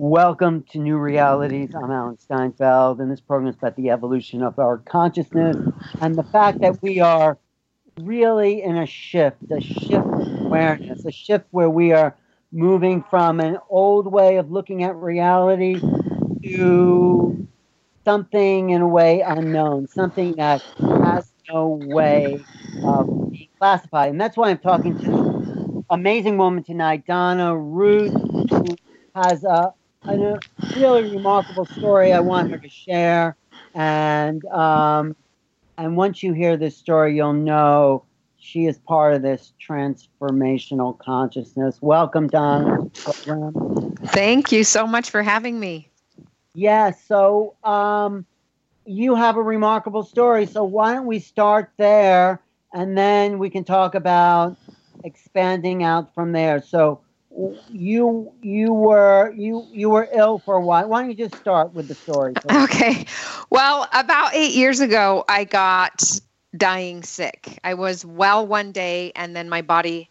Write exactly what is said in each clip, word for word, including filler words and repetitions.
Welcome to New Realities. I'm Alan Steinfeld, and this program is about the evolution of our consciousness and the fact that we are really in a shift, a shift of awareness, a shift where we are moving from an old way of looking at reality to something in a way unknown, something that has no way of being classified. And that's why I'm talking to this amazing woman tonight, Donna Ruth, who has a, a really remarkable story I want her to share. And um, and once you hear this story, you'll know she is part of this transformational consciousness. Welcome, Donna, to the program. Thank you so much for having me. Yeah, so um, you have a remarkable story. So why don't we start there, and then we can talk about expanding out from there. So you you were you you were ill for a while. Why don't you just start with the story, please? Okay. Well, about eight years ago, I got dying sick. I was well one day, and then my body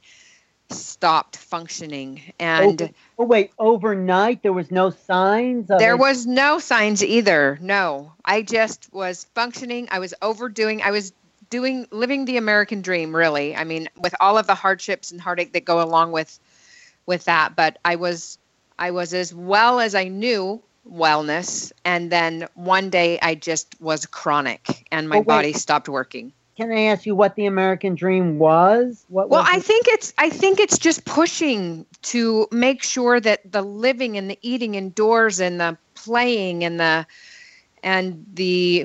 stopped functioning. And oh, oh wait, overnight there was no signs of there it? was no signs either. No, I just was functioning. I was overdoing. I was doing living the American dream, really. I mean, with all of the hardships and heartache that go along with with that. But I was I was as well as I knew wellness. And then one day I just was chronic, and my Oh, wait. body stopped working. Can I ask you what the American dream was? What Well, was I it? think it's I think it's just pushing to make sure that the living and the eating indoors and the playing and the and the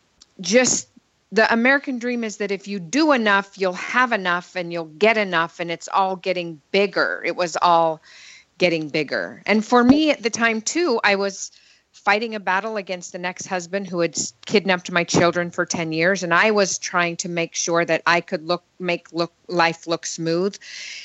just the American dream is that if you do enough, you'll have enough and you'll get enough, and it's all getting bigger. It was all getting bigger. And for me at the time too, I was fighting a battle against an ex-husband who had kidnapped my children for ten years. And I was trying to make sure that I could look, make look life look smooth.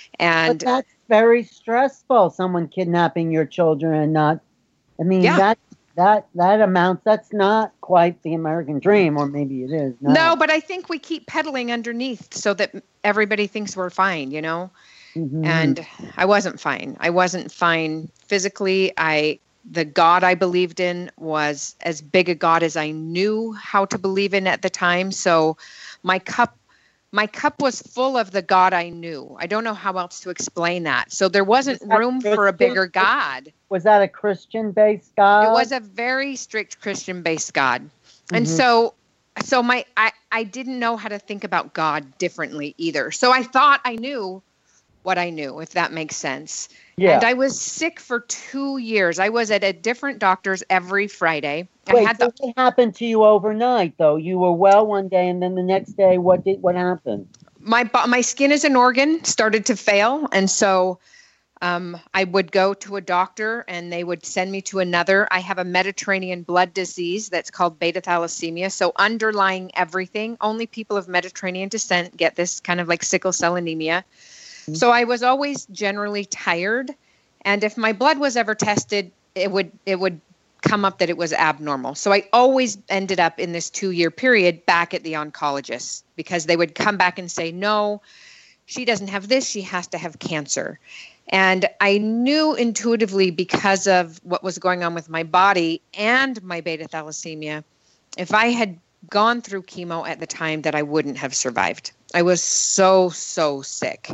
And But that's very stressful. Someone kidnapping your children and not, I mean, Yeah. that, that, that amounts, that's not quite the American dream, or maybe it is. No, no, but I think we keep pedaling underneath so that everybody thinks we're fine, you know? Mhm. And I wasn't fine. I wasn't fine physically. I, the God I believed in was as big a God as I knew how to believe in at the time. So my cup, my cup was full of the God I knew. I don't know how else to explain that. So there wasn't Was that room for a Christian? bigger God. Was that a Christian-based God? It was a very strict Christian-based God. And Mhm. so, so my, I, I didn't know how to think about God differently either. So I thought I knew what I knew, if that makes sense. Yeah. And I was sick for two years. I was at a different doctor's every Friday. I Wait, had so the, what happened to you overnight, though? You were well one day, and then the next day, what did what happened? my bo- my skin as an organ started to fail, and so um, I would go to a doctor, and they would send me to another. I have a Mediterranean blood disease that's called beta thalassemia. So underlying everything, only people of Mediterranean descent get this kind of like sickle cell anemia. So I was always generally tired, and if my blood was ever tested, it would it would come up that it was abnormal. So I always ended up in this two-year period back at the oncologist, because they would come back and say, no, she doesn't have this, she has to have cancer. And I knew intuitively, because of what was going on with my body and my beta thalassemia, if I had gone through chemo at the time, that I wouldn't have survived. I was so, so sick.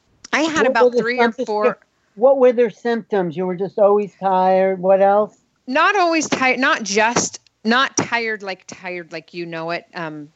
I had What were about the three or symptoms? four, What were their symptoms? You were just always tired. What else? not always tired, not just, not tired like tired like you know it, um,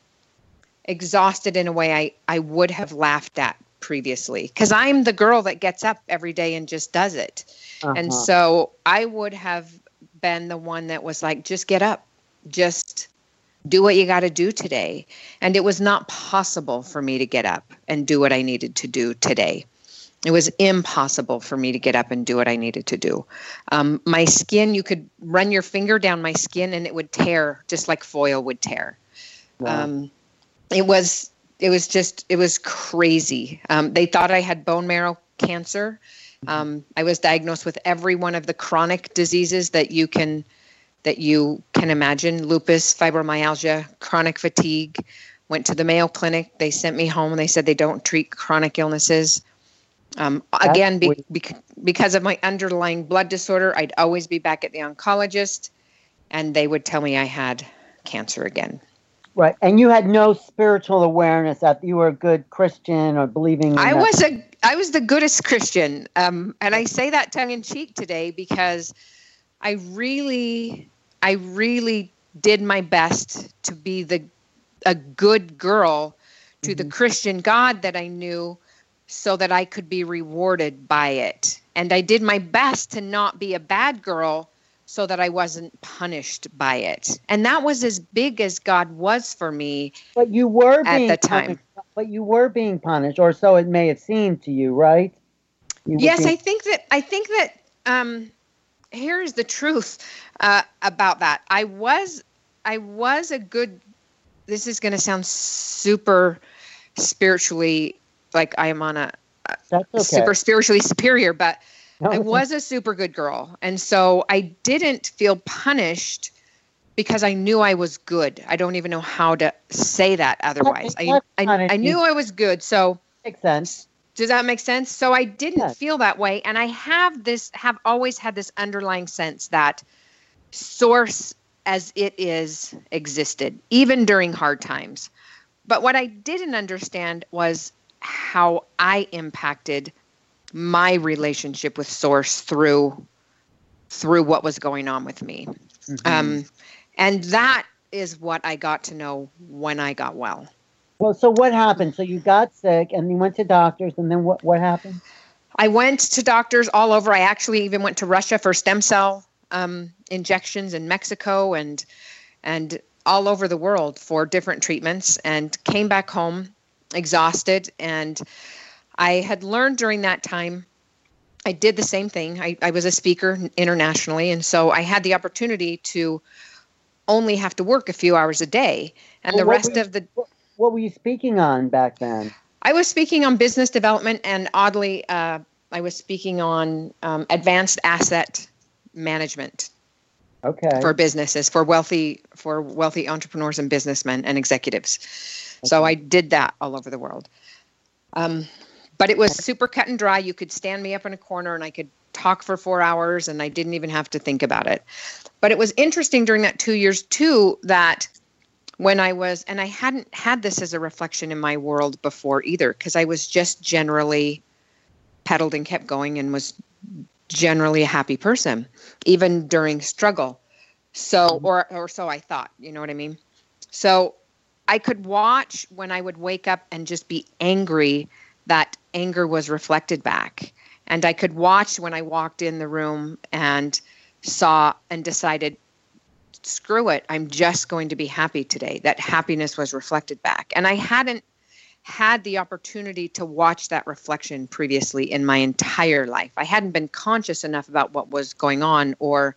exhausted in a way I, I would have laughed at previously. Because I'm the girl that gets up every day and just does it. Uh-huh. And so I would have been the one that was like, just get up, just do what you got to do today. And it was not possible for me to get up and do what I needed to do today. It was impossible for me to get up and do what I needed to do. Um, my skin, you could run your finger down my skin and it would tear just like foil would tear. Wow. Um, it was, it was just, it was crazy. Um, they thought I had bone marrow cancer. Um, I was diagnosed with every one of the chronic diseases that you can, that you can imagine: lupus, fibromyalgia, chronic fatigue. Went to the Mayo Clinic. They sent me home and they said they don't treat chronic illnesses. Um, again, be, be, because of my underlying blood disorder, I'd always be back at the oncologist, and they would tell me I had cancer again. Right. And you had no spiritual awareness that you were a good Christian or believing in I that. was a I was the goodest Christian. Um, and I say that tongue in cheek today because I really I really did my best to be the a good girl to mm-hmm. the Christian God that I knew, so that I could be rewarded by it. And I did my best to not be a bad girl so that I wasn't punished by it. And that was as big as God was for me. But you were at being the time. Punished, but you were being punished, or so it may have seemed to you, right? You yes, being- I think that I think that um, here's the truth uh, about that. I was I was a good. This is going to sound super spiritually like I am on a, a That's okay. super spiritually superior, but No, I was a super good girl. And so I didn't feel punished because I knew I was good. I don't even know how to say that otherwise. I, I, I knew I was good. So makes sense. Does that make sense? So I didn't Yes. feel that way. And I have this, have always had this underlying sense that source as it is existed, even during hard times. But what I didn't understand was how I impacted my relationship with source through through what was going on with me. Mm-hmm. Um, and that is what I got to know when I got well. Well, so what happened? So you got sick and you went to doctors, and then what, what happened? I went to doctors all over. I actually even went to Russia for stem cell um, injections in Mexico and and all over the world for different treatments, and came back home exhausted. And I had learned during that time, I did the same thing. I, I was a speaker internationally. And so I had the opportunity to only have to work a few hours a day. And well, the rest you, of the... What were you speaking on back then? I was speaking on business development, and oddly, uh, I was speaking on um, advanced asset management. Okay. For businesses, for wealthy, for wealthy entrepreneurs and businessmen and executives. Okay. So I did that all over the world. Um, but it was super cut and dry. You could stand me up in a corner and I could talk for four hours and I didn't even have to think about it. But it was interesting during that two years too, that when I was, and I hadn't had this as a reflection in my world before either, because I was just generally pedaled and kept going and was generally a happy person, even during struggle. So, or, or so I thought, you know what I mean? So I could watch when I would wake up and just be angry, that anger was reflected back. And I could watch when I walked in the room and saw and decided, screw it, I'm just going to be happy today. That happiness was reflected back. And I hadn't had the opportunity to watch that reflection previously in my entire life. I hadn't been conscious enough about what was going on, or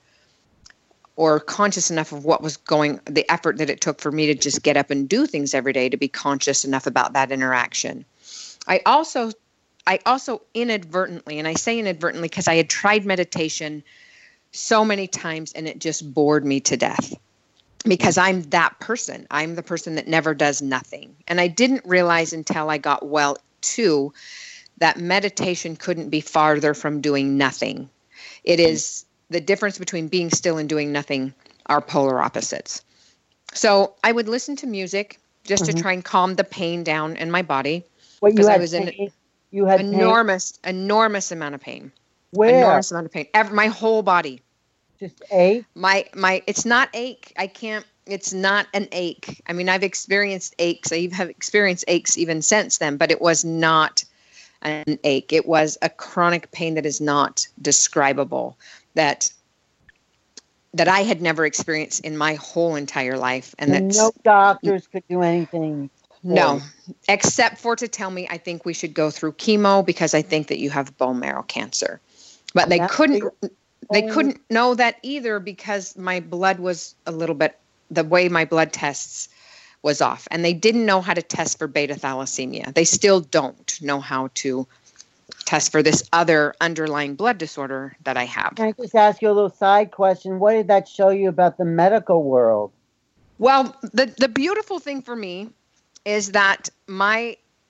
or conscious enough of what was going, the effort that it took for me to just get up and do things every day to be conscious enough about that interaction. I also, I also inadvertently, and I say inadvertently because I had tried meditation so many times and it just bored me to death. Because I'm that person. I'm the person that never does nothing. And I didn't realize until I got well, too, that meditation couldn't be farther from doing nothing. It is the difference between being still and doing nothing are polar opposites. So I would listen to music just mm-hmm. to try and calm the pain down in my body. Well, you had I was pain. in you had enormous, pain. enormous amount of pain. Where? Enormous amount of pain. Every, my whole body. Just ache? My, my, it's not ache. I can't, it's not an ache. I mean, I've experienced aches. I have experienced aches even since then, but it was not an ache. It was a chronic pain that is not describable, that, that I had never experienced in my whole entire life. And that no doctors could do anything. No, except for to tell me, I think we should go through chemo because I think that you have bone marrow cancer, but they couldn't, they couldn't know that either because my blood was a little bit, the way my blood tests was off, and they didn't know how to test for beta thalassemia. They still don't know how to test for this other underlying blood disorder that I have. Can I just ask you a little side question? What did that show you about the medical world? Well, the, the beautiful thing for me is that my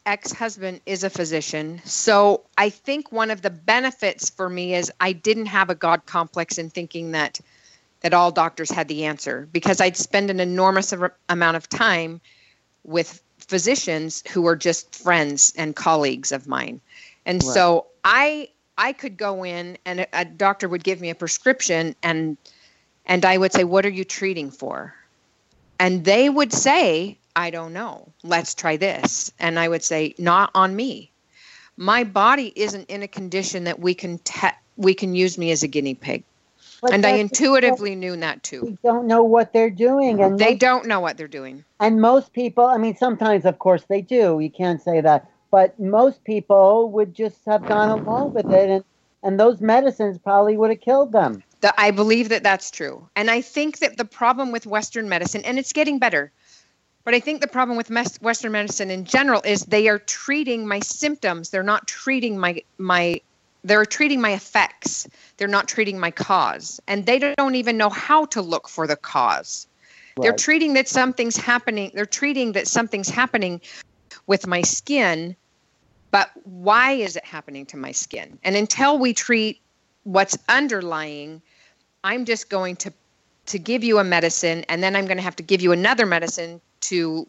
ex-husband is a physician. So I think one of the benefits for me is I didn't have a God complex in thinking that that all doctors had the answer, because I'd spend an enormous amount of time with physicians who were just friends and colleagues of mine. And right. so I I could go in and a, a doctor would give me a prescription and and I would say, "What are you treating for?" And they would say, "I don't know. Let's try this." And I would say, "Not on me. My body isn't in a condition that we can te- we can use me as a guinea pig." But and I intuitively knew that too. They don't know what they're doing, and they most, don't know what they're doing. And most people, I mean, sometimes, of course, they do. You can't say that, but most people would just have gone along with it, and and those medicines probably would have killed them. The, I believe that that's true, and I think that the problem with Western medicine, and it's getting better, but I think the problem with mes- Western medicine in general is they are treating my symptoms. They're not treating my my. They're treating my effects. They're not treating my cause. And they don't even know how to look for the cause. Right. They're treating that something's happening. They're treating that something's happening with my skin. But why is it happening to my skin? And until we treat what's underlying, I'm just going to, to give you a medicine, and then I'm going to have to give you another medicine to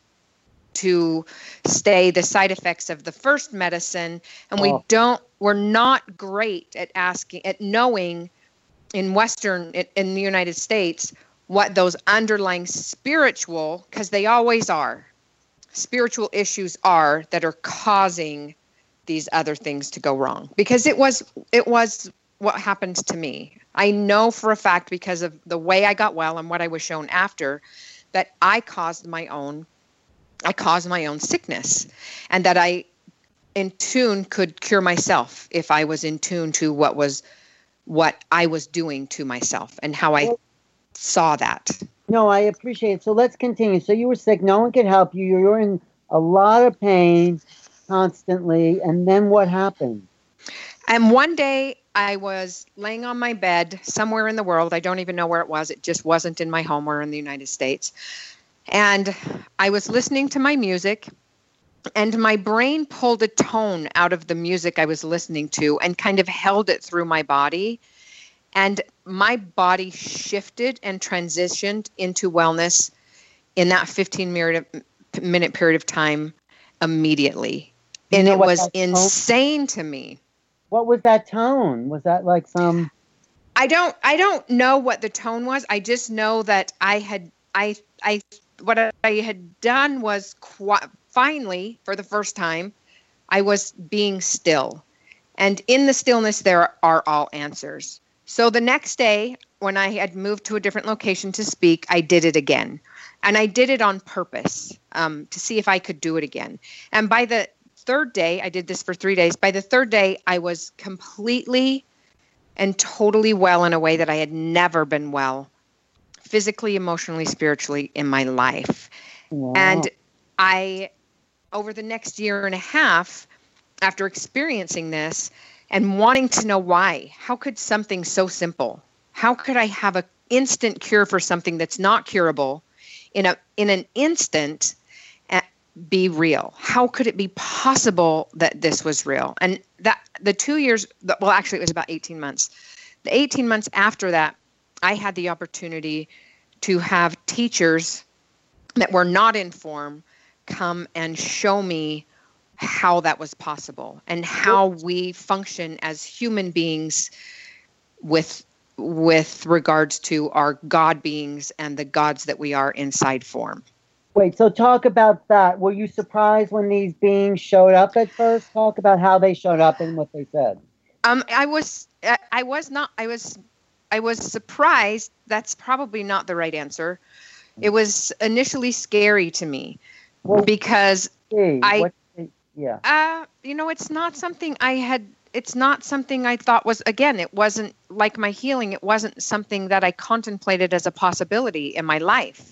to stay the side effects of the first medicine. And we oh. don't, we're not great at asking, at knowing in Western, in the United States, what those underlying spiritual, because they always are, spiritual issues are that are causing these other things to go wrong. Because it was, it was what happened to me. I know for a fact, because of the way I got well and what I was shown after, that I caused my own I caused my own sickness, and that I, in tune, could cure myself if I was in tune to what was, what I was doing to myself and how I well, saw that. No, I appreciate it. So let's continue. So you were sick. No one could help you. You were in a lot of pain constantly. And then what happened? And one day I was laying on my bed somewhere in the world. I don't even know where it was. It just wasn't in my home or in the United States. And I was listening to my music, and my brain pulled a tone out of the music I was listening to and kind of held it through my body. And my body shifted and transitioned into wellness in that fifteen minute period of time immediately. And it was insane to me. What was that tone? Was that like some... I don't, I don't know what the tone was. I just know that I had, I, I, what I had done was qu- finally, for the first time, I was being still. And in the stillness, there are all answers. So the next day, when I had moved to a different location to speak, I did it again. And I did it on purpose um, to see if I could do it again. And by the third day, I did this for three days. By the third day, I was completely and totally well in a way that I had never been well, physically, emotionally, spiritually in my life. Wow. And I, over the next year and a half, after experiencing this and wanting to know why, how could something so simple, how could I have an instant cure for something that's not curable in a in an instant be real? How could it be possible that this was real? And that the two years, well, actually it was about eighteen months. The eighteen months after that, I had the opportunity to have teachers that were not in form come and show me how that was possible and how we function as human beings with with regards to our God beings and the gods that we are inside form. Wait, so talk about that. Were you surprised when these beings showed up at first? Talk about how they showed up and what they said. Um, I was, I was not, I was, I was surprised. That's probably not the right answer. It was initially scary to me well, because see, I, what, yeah, uh, you know, it's not something I had. It's not something I thought was, again, it wasn't like my healing. It wasn't something that I contemplated as a possibility in my life.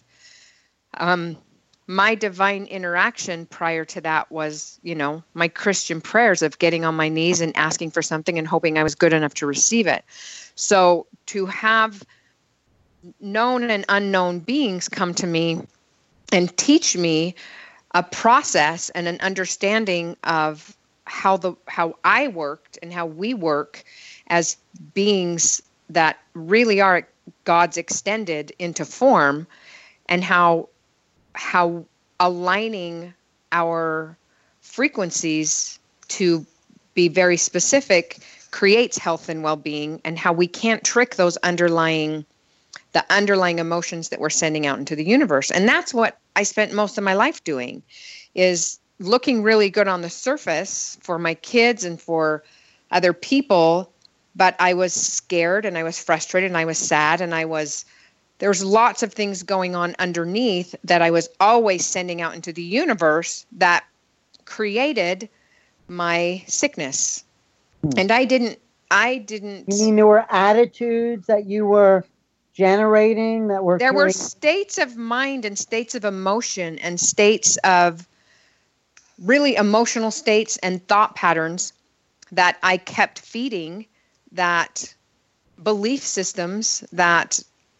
Um, my divine interaction prior to that was, you know, my Christian prayers of getting on my knees and asking for something and hoping I was good enough to receive it. So to have known and unknown beings come to me and teach me a process and an understanding of how the how I worked and how we work as beings that really are God's extended into form, and how how aligning our frequencies to be very specific creates health and well-being, and how we can't trick those underlying the underlying emotions that we're sending out into the universe. And that's what I spent most of my life doing, is looking really good on the surface for my kids and for other people. But I was scared, and I was frustrated, and I was sad, and I was, there was lots of things going on underneath that I was always sending out into the universe that created my sickness. Hmm. And I didn't, I didn't. You mean there were attitudes that you were generating that were there creating? were states of mind and states of emotion and states of really emotional states and thought patterns that I kept feeding, that belief systems that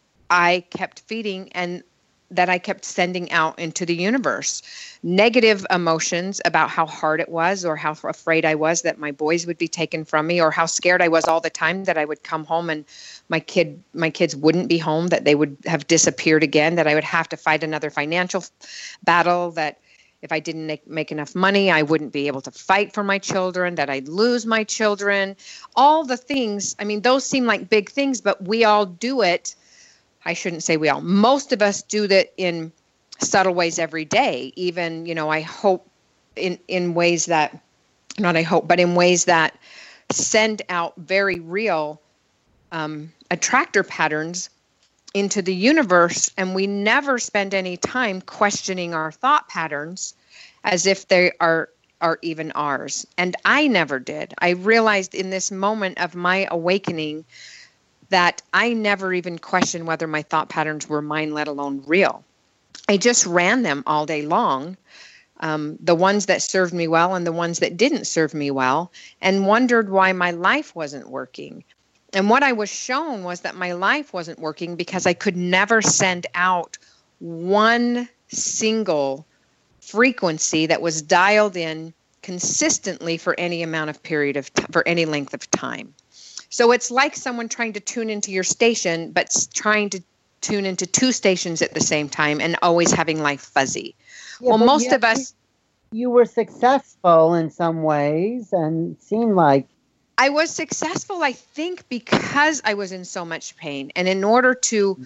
I kept feeding and that I kept sending out into the universe. Negative emotions about how hard it was, or how afraid I was that my boys would be taken from me, or how scared I was all the time that I would come home and my kid, my kids wouldn't be home, that they would have disappeared again, that I would have to fight another financial battle, that if I didn't make, make enough money, I wouldn't be able to fight for my children, that I'd lose my children. All the things, I mean, those seem like big things, but we all do it. I shouldn't say we all. Most of us do that in subtle ways every day. Even, you know, I hope in, in ways that, not I hope, but in ways that send out very real um, attractor patterns into the universe. And we never spend any time questioning our thought patterns as if they are, are even ours. And I never did. I realized in this moment of my awakening that I never even questioned whether my thought patterns were mine, let alone real. I just ran them all day long, um, the ones that served me well and the ones that didn't serve me well, and wondered why my life wasn't working. And what I was shown was that my life wasn't working because I could never send out one single frequency that was dialed in consistently for any amount of period of t- for any length of time. So it's like someone trying to tune into your station, but trying to tune into two stations at the same time and always having life fuzzy. Yeah, well, most of us... You were successful in some ways and seemed like... I was successful, I think, because I was in so much pain. And in order to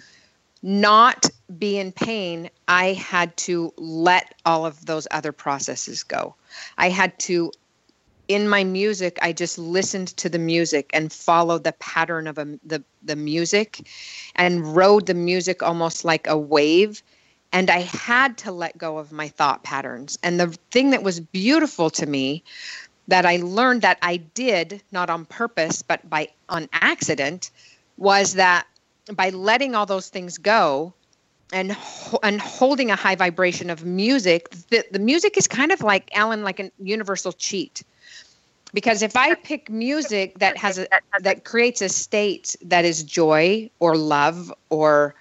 not be in pain, I had to let all of those other processes go. I had to... In my music, I just listened to the music and followed the pattern of a, the, the music and rode the music almost like a wave. And I had to let go of my thought patterns. And the thing that was beautiful to me that I learned that I did, not on purpose, but by on accident, was that by letting all those things go and and holding a high vibration of music, the, the music is kind of like, Alan, like a universal cheat. Because if I pick music that has a, that creates a state that is joy or love or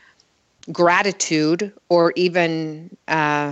gratitude or even uh,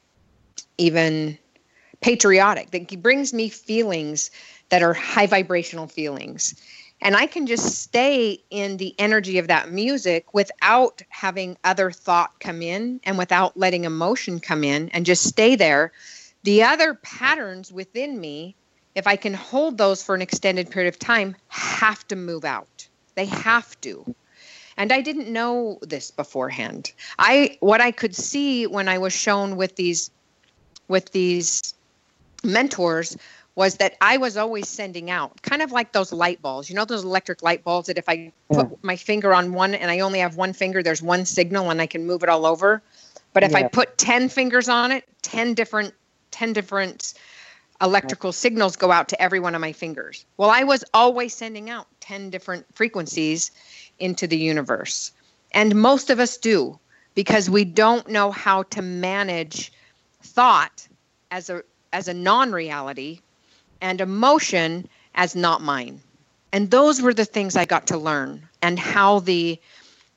even patriotic, that brings me feelings that are high vibrational feelings, and I can just stay in the energy of that music without having other thought come in and without letting emotion come in, and just stay there, the other patterns within me, if I can hold those for an extended period of time, have to move out. They have to. And I didn't know this beforehand. I what I could see when I was shown with these with these mentors was that I was always sending out, kind of like those light bulbs. You know those electric light bulbs that if I put yeah. my finger on one and I only have one finger, there's one signal and I can move it all over. But if yeah. I put ten fingers on it, ten different ten different electrical signals go out to every one of my fingers. Well, I was always sending out ten different frequencies into the universe. And most of us do, because we don't know how to manage thought as a as a non-reality and emotion as not mine. And those were the things I got to learn, and how the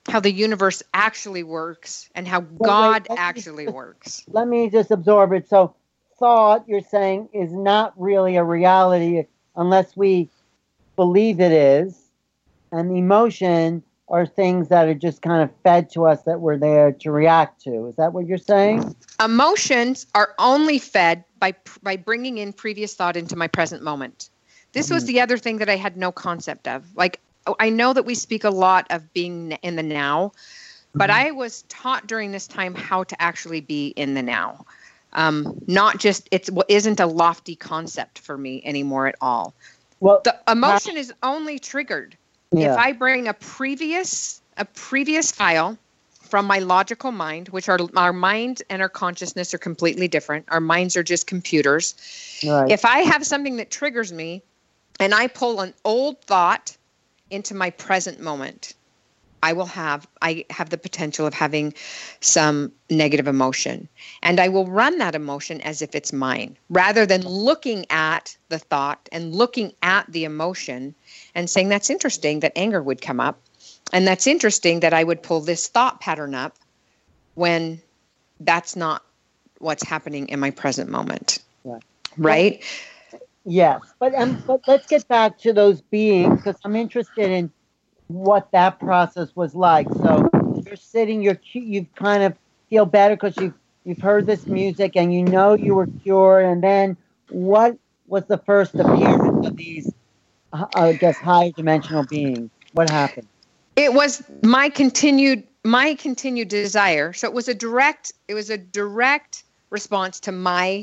how the universe actually works and how Wait, God wait, let me actually just- works. Let me just absorb it. So, thought, you're saying, is not really a reality unless we believe it is. And emotion are things that are just kind of fed to us that we're there to react to. Is that what you're saying? Emotions are only fed by by bringing in previous thought into my present moment. This was Mhm. the other thing that I had no concept of. Like, I know that we speak a lot of being in the now, but Mhm. I was taught during this time how to actually be in the now. Um, not just, it's what isn't a lofty concept for me anymore at all. Well, The emotion is only triggered yeah. if I bring a previous a previous file from my logical mind, which our our mind and our consciousness are completely different. Our minds are just computers. Right. If I have something that triggers me and I pull an old thought into my present moment, I will have I have the potential of having some negative emotion, and I will run that emotion as if it's mine rather than looking at the thought and looking at the emotion and saying, that's interesting that anger would come up, and that's interesting that I would pull this thought pattern up when that's not what's happening in my present moment. Right. Right? Yes, but um, but let's get back to those beings because I'm interested in what that process was like. So you're sitting, you're cu- you kind of feel better because you've you've heard this music and you know you were cured. And then what was the first appearance of these, uh, I guess, higher dimensional beings? What happened? It was my continued my continued desire. So it was a direct it was a direct response to my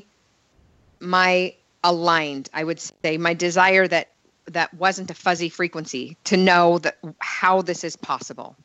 my aligned, I would say, my desire that that wasn't a fuzzy frequency, to know that how this is possible.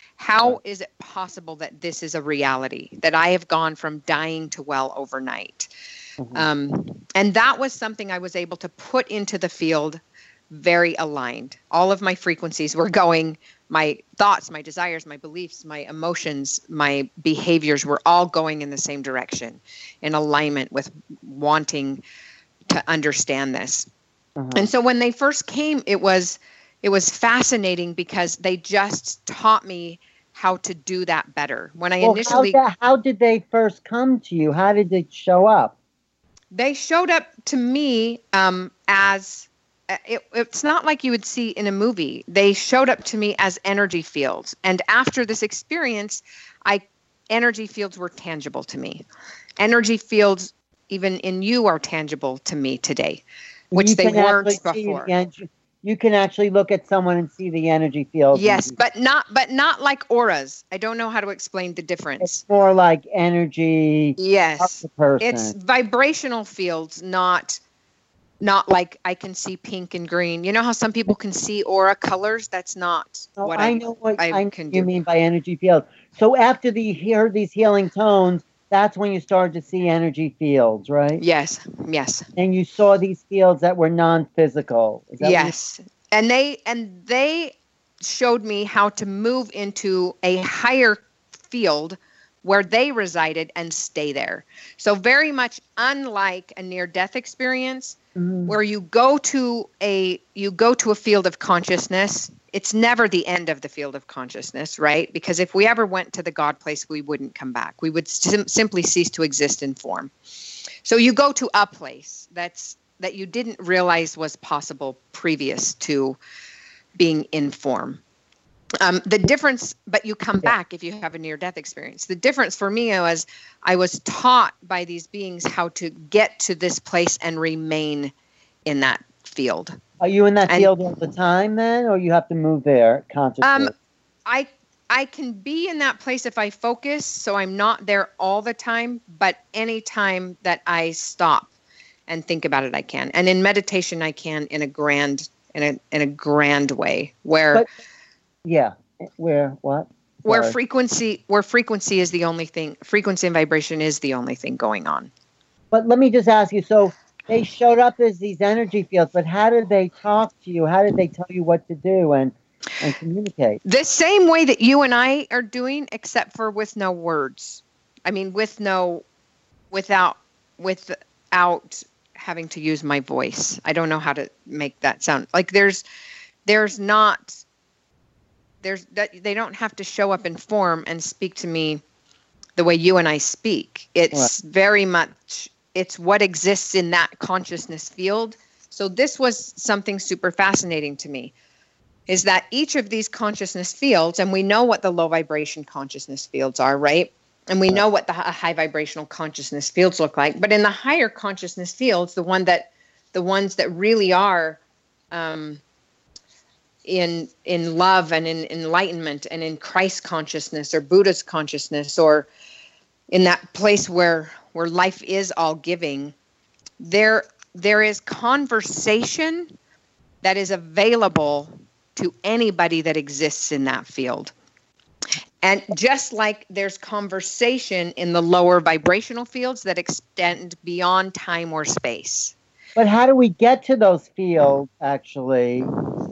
How is it possible that this is a reality, that I have gone from dying to well overnight? Mhm. Um, and that was something I was able to put into the field very aligned. All of my frequencies were going, my thoughts, my desires, my beliefs, my emotions, my behaviors were all going in the same direction, in alignment with wanting to understand this. Uh-huh. And so when they first came, it was it was fascinating because they just taught me how to do that better. When I Well, initially how, da- how did they first come to you? How did they show up? they showed up to me um, as uh, it, it's not like you would see in a movie. They showed up to me as energy fields, and after this experience, I energy fields were tangible to me. Energy fields, even in you, are tangible to me today, which You they can weren't actually see before. the en- You can actually look at someone and see the energy field. Yes, but not but not like auras. I don't know how to explain the It's difference. more like energy of Yes. the person. It's vibrational fields, not not like I can see pink and green. You know how some people can see aura colors? That's not Oh, what I I know what I I know can what you do. mean by energy field. So after the you heard these healing tones, that's when you started to see energy fields, right? Yes. Yes. And you saw these fields that were non-physical. Is that what you- Yes. And they and they showed me how to move into a higher field where they resided and stay there. So very much unlike a near death experience Mhm. where you go to a you go to a field of consciousness. It's never the end of the field of consciousness, right? Because if we ever went to the God place, we wouldn't come back. We would sim- simply cease to exist in form. So you go to a place that's that you didn't realize was possible previous to being in form. Um, the difference, but you come Yeah. back if you have a near-death experience. The difference for me was I was taught by these beings how to get to this place and remain in that field. Are you in that And- field all the time then, or you have to move there consciously? Um, I I can be in that place if I focus, so I'm not there all the time, but any time that I stop and think about it, I can. And in meditation, I can in a grand in a in a grand way where But- yeah. Where what? where Sorry. frequency where frequency is the only thing, frequency and vibration is the only thing going on. But let me just ask you, so they showed up as these energy fields, but how did they talk to you? How did they tell you what to do and, and communicate? The same way that you and I are doing, except for with no words. I mean, with no, without, without having to use my voice. I don't know how to make that sound. Like there's, there's not, there's that they don't have to show up in form and speak to me the way you and I speak. It's right. very much, it's what exists in that consciousness field. So this was something super fascinating to me, is that each of these consciousness fields, and we know what the low vibration consciousness fields are, right? And we know what the high vibrational consciousness fields look like. But in the higher consciousness fields, the one that, the ones that really are um, in in love and in enlightenment and in Christ consciousness or Buddha's consciousness, or in that place where where life is all giving, there there is conversation that is available to anybody that exists in that field. And just like there's conversation in the lower vibrational fields that extend beyond time or space. But how do we get to those fields, actually?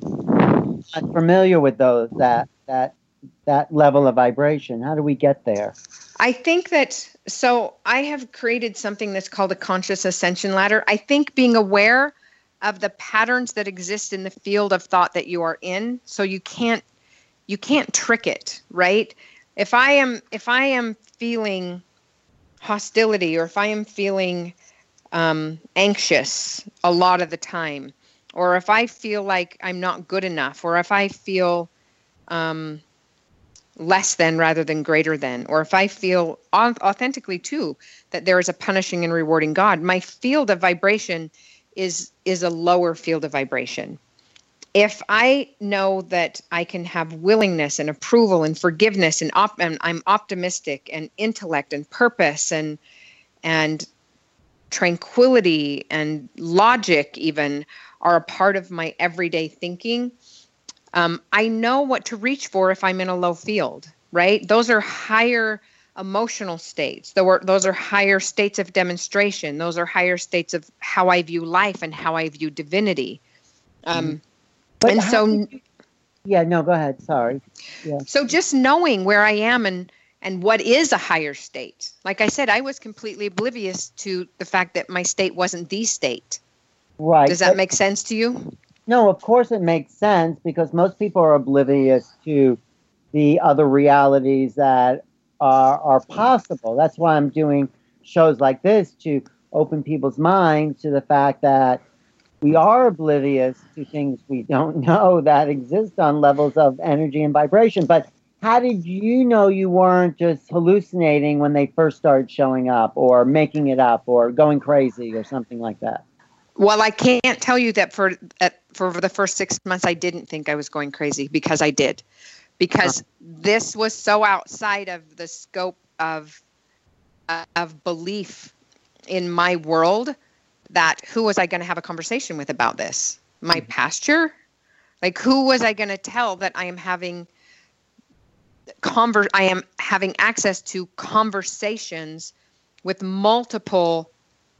I'm familiar with those, that that that level of vibration. How do we get there? I think that, so I have created something that's called a conscious ascension ladder. I think being aware of the patterns that exist in the field of thought that you are in, so you can't you can't trick it, right? If I am if I am feeling hostility, or if I am feeling um, anxious a lot of the time, or if I feel like I'm not good enough, or if I feel um, less than rather than greater than, or if I feel authentically too that there is a punishing and rewarding God, my field of vibration is is a lower field of vibration. If I know that I can have willingness and approval and forgiveness, and, op- and I'm optimistic, and intellect and purpose and and tranquility and logic even are a part of my everyday thinking, um, I know what to reach for if I'm in a low field, right? Those are higher emotional states. Those are higher states of demonstration. Those are higher states of how I view life and how I view divinity. Um, but and so, you, yeah, no, go ahead. Sorry. Yeah. So just knowing where I am and and what is a higher state. Like I said, I was completely oblivious to the fact that my state wasn't the state. Right. Does that but, make sense to you? No, of course it makes sense, because most people are oblivious to the other realities that are are possible. That's why I'm doing shows like this, to open people's minds to the fact that we are oblivious to things we don't know that exist on levels of energy and vibration. But how did you know you weren't just hallucinating when they first started showing up, or making it up, or going crazy, or something like that? Well, I can't tell you that for uh, for the first six months I didn't think I was going crazy, because I did. Because this was so outside of the scope of uh, of belief in my world, that who was I going to have a conversation with about this? My pasture? Like, who was I going to tell that I am having conver- I am having access to conversations with multiple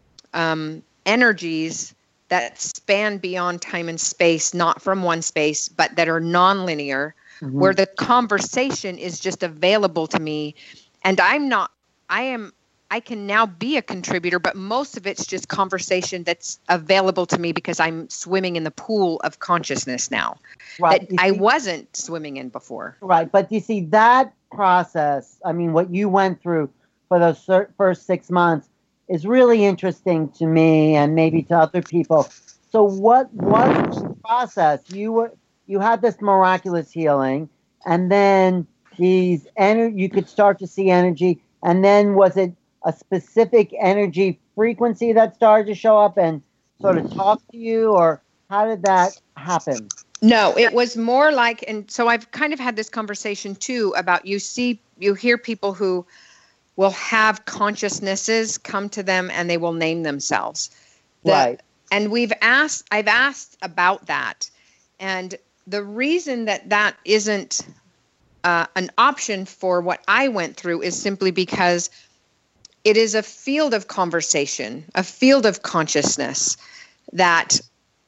um, energies that span beyond time and space, not from one space, but that are nonlinear, mm-hmm. where the conversation is just available to me. And I'm not, I am, I can now be a contributor, but most of it's just conversation that's available to me because I'm swimming in the pool of consciousness now, right, that I wasn't swimming in before. Right. But you see, that process, I mean, what you went through for those first six months is really interesting to me, and maybe to other people. So what was the process? You were, you had this miraculous healing, and then these ener- you could start to see energy, and then was it a specific energy frequency that started to show up and sort of talk to you, or how did that happen? No, it was more like, and so I've kind of had this conversation too about, you see, you hear people who will have consciousnesses come to them and they will name themselves. The, right. And we've asked, I've asked about that. And the reason that that isn't uh, an option for what I went through is simply because it is a field of conversation, a field of consciousness that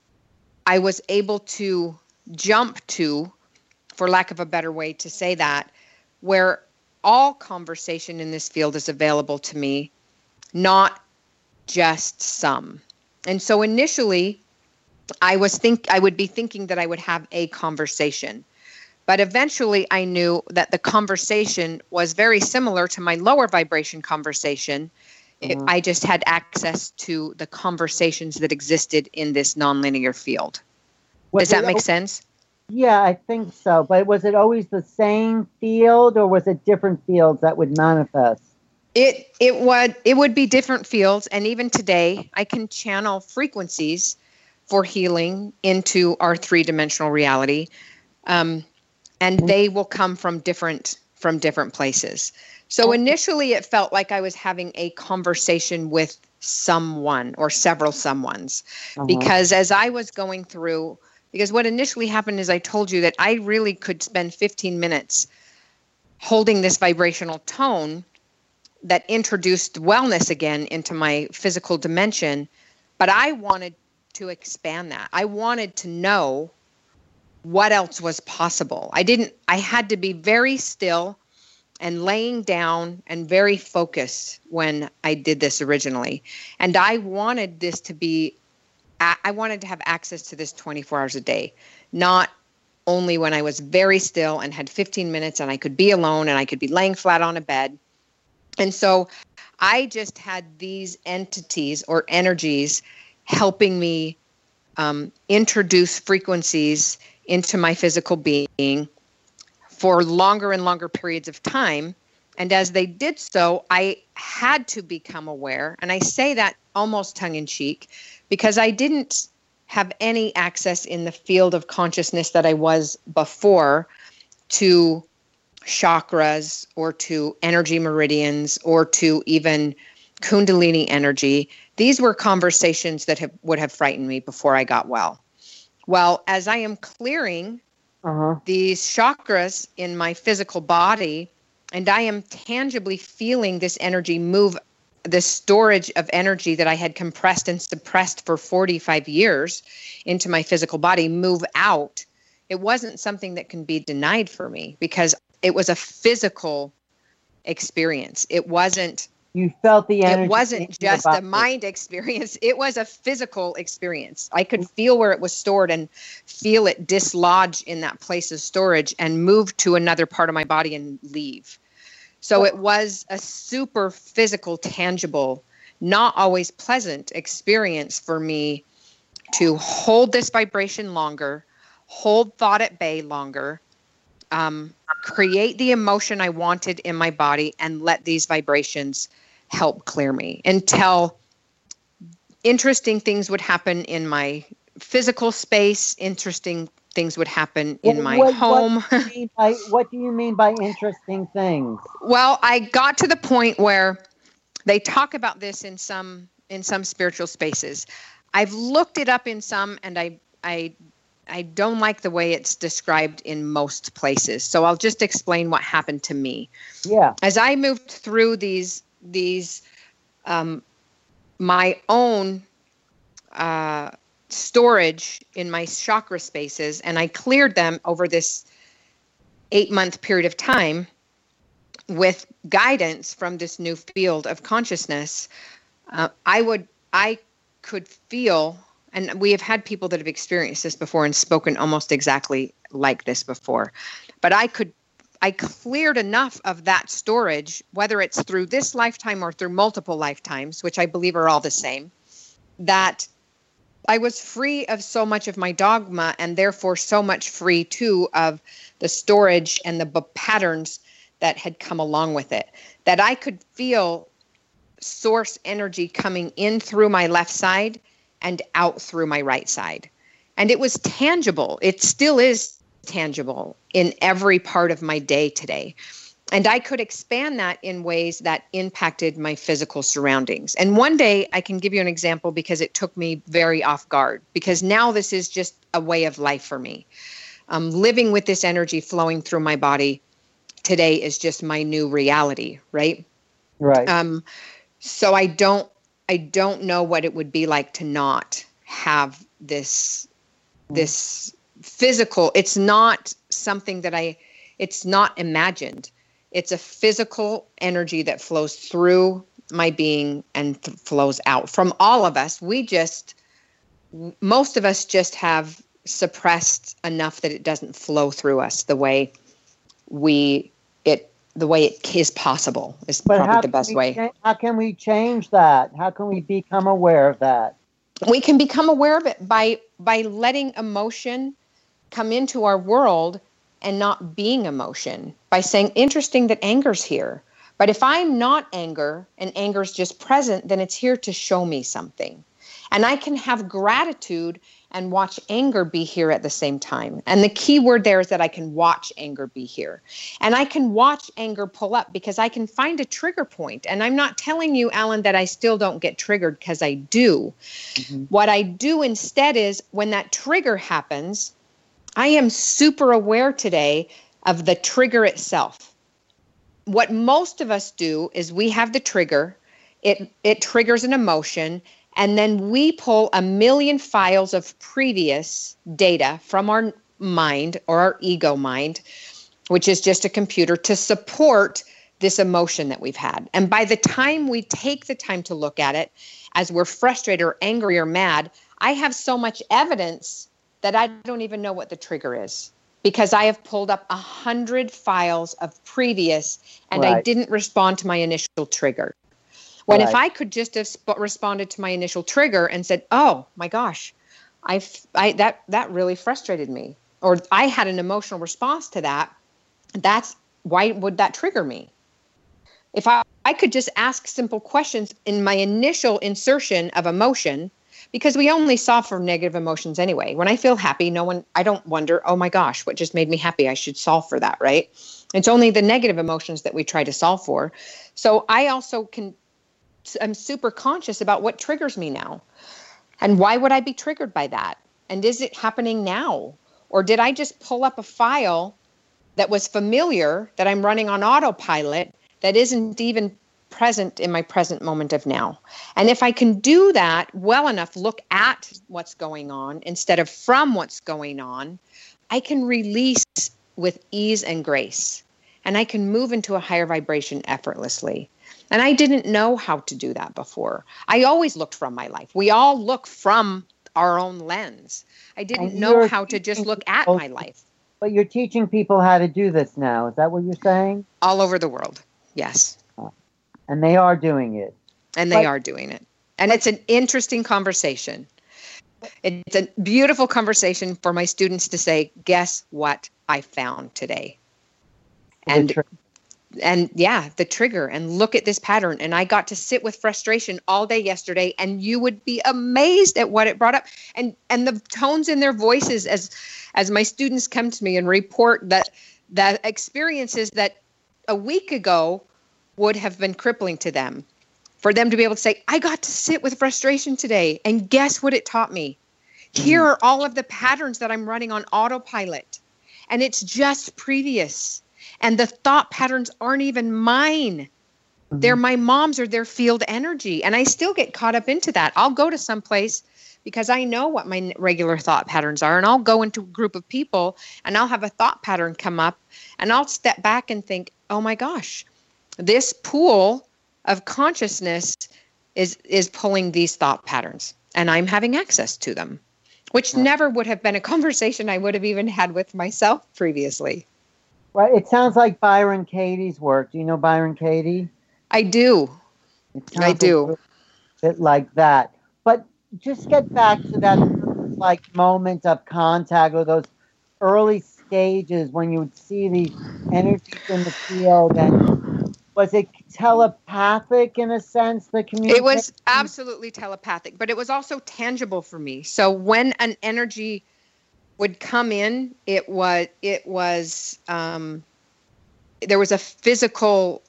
I was able to jump to, for lack of a better way to say that, where all conversation in this field is available to me, not just some. And so initially, I was think I would be thinking that I would have a conversation. But eventually I knew that the conversation was very similar to my lower vibration conversation. It, Mhm. I just had access to the conversations that existed in this nonlinear field. Was Does that it make al- sense? Yeah, I think so. But was it always the same field, or was it different fields that would manifest? It it would it would be different fields, and even today I can channel frequencies for healing into our three-dimensional reality, um, and they will come from different from different places. So initially, it felt like I was having a conversation with someone or several someones, Uh-huh. because as I was going through, because what initially happened is I told you that I really could spend fifteen minutes holding this vibrational tone that introduced wellness again into my physical dimension. But I wanted to expand that. I wanted to know what else was possible. I didn't, I had to be very still and laying down and very focused when I did this originally. And I wanted this to be, I wanted to have access to this twenty-four hours a day, not only when I was very still and had fifteen minutes and I could be alone and I could be laying flat on a bed. And so I just had these entities or energies helping me um, introduce frequencies into my physical being for longer and longer periods of time. And as they did so, I had to become aware. And I say that almost tongue in cheek because I didn't have any access in the field of consciousness that I was before to chakras or to energy meridians or to even Kundalini energy. These were conversations that have, would have frightened me before I got well. Well, as I am clearing Uh-huh. these chakras in my physical body, and I am tangibly feeling this energy move, this storage of energy that I had compressed and suppressed for forty-five years into my physical body move out. It wasn't something that can be denied for me because it was a physical experience. It wasn't You felt the energy. it wasn't in your just a body. mind experience. It was a physical experience. I could feel where it was stored and feel it dislodge in that place of storage and move to another part of my body and leave. So it was a super physical, tangible, not always pleasant experience for me to hold this vibration longer, hold thought at bay longer, um, create the emotion I wanted in my body, and let these vibrations help clear me until interesting things would happen in my physical space. Interesting things would happen in What- my what- home. What do, you mean by, what do you mean by interesting things? Well, I got to the point where they talk about this in some in some spiritual spaces. I've looked it up in some, and I I I don't like the way it's described in most places. So I'll just explain what happened to me. Yeah. As I moved through these these um, my own uh, storage in my chakra spaces, and I cleared them over this eight month period of time with guidance from this new field of consciousness. Uh, I would, I could feel, and we have had people that have experienced this before and spoken almost exactly like this before, but I could, I cleared enough of that storage, whether it's through this lifetime or through multiple lifetimes, which I believe are all the same, that I was free of so much of my dogma and therefore so much free too of the storage and the b- patterns that had come along with it, that I could feel source energy coming in through my left side and out through my right side. And it was tangible. It still is tangible in every part of my day today. And I could expand that in ways that impacted my physical surroundings. And one day I can give you an example because it took me very off guard, because now this is just a way of life for me. Um, living with this energy flowing through my body today is just my new reality, right? Right. Um, so I don't, I don't know what it would be like to not have this, this physical. It's not something that I, it's not imagined. It's a physical energy that flows through my being and th- flows out from all of us. We just, most of us just have suppressed enough that it doesn't flow through us the way we it the way it is possible is But probably how the can best we way. cha- how can we change that? How can we become aware of that? We can become aware of it by by letting emotion come into our world and not being emotion, by saying, interesting that anger's here. But if I'm not anger and anger's just present, then it's here to show me something. And I can have gratitude and watch anger be here at the same time. And the key word there is that I can watch anger be here. And I can watch anger pull up because I can find a trigger point. And I'm not telling you, Alan, that I still don't get triggered, because I do. Mm-hmm. What I do instead is when that trigger happens, I am super aware today of the trigger itself. What most of us do is we have the trigger, it it triggers an emotion, and then we pull a million files of previous data from our mind or our ego mind, which is just a computer, to support this emotion that we've had. And by the time we take the time to look at it, as we're frustrated or angry or mad, I have so much evidence that I don't even know what the trigger is, because I have pulled up a hundred files of previous and right. I didn't respond to my initial trigger. When right. if I could just have sp- responded to my initial trigger and said, oh my gosh, I, I that that really frustrated me, or I had an emotional response to that, that's why would that trigger me? If I, I could just ask simple questions in my initial insertion of emotion, because we only solve for negative emotions anyway. When I feel happy, no one, I don't wonder, oh my gosh, what just made me happy? I should solve for that, right? It's only the negative emotions that we try to solve for. So I also can, I'm super conscious about what triggers me now. And why would I be triggered by that? And is it happening now? Or did I just pull up a file that was familiar, that I'm running on autopilot, that isn't even present in my present moment of now? And if I can do that well enough, look at what's going on instead of from what's going on, I can release with ease and grace. And I can move into a higher vibration effortlessly. And I didn't know how to do that before. I always looked from my life. We all look from our own lens. I didn't know how to just look at my life. But you're teaching people how to do this now. Is that what you're saying? All over the world. Yes. And they are doing it. And they but, are doing it. And but, it's an interesting conversation. It's a beautiful conversation for my students to say, guess what I found today? And tr- and yeah, the trigger, and look at this pattern. And I got to sit with frustration all day yesterday, and you would be amazed at what it brought up. And and the tones in their voices as as my students come to me and report that that experiences that a week ago would have been crippling to them, for them to be able to say, I got to sit with frustration today, and guess what it taught me? Here are all of the patterns that I'm running on autopilot, and it's just previous. And the thought patterns aren't even mine. Mm-hmm. They're my mom's or their field energy. And I still get caught up into that. I'll go to some place because I know what my regular thought patterns are. And I'll go into a group of people and I'll have a thought pattern come up, and I'll step back and think, oh my gosh, this pool of consciousness is, is pulling these thought patterns, and I'm having access to them, which yeah. never would have been a conversation I would have even had with myself previously. Right. It sounds like Byron Katie's work. Do you know Byron Katie? I do. I do. A bit like that. But just get back to that like moment of contact, or those early stages when you would see the energies in the field. And was it telepathic in a sense, the communication? It was absolutely telepathic, but it was also tangible for me. So when an energy would come in, it was it was um, there was a physical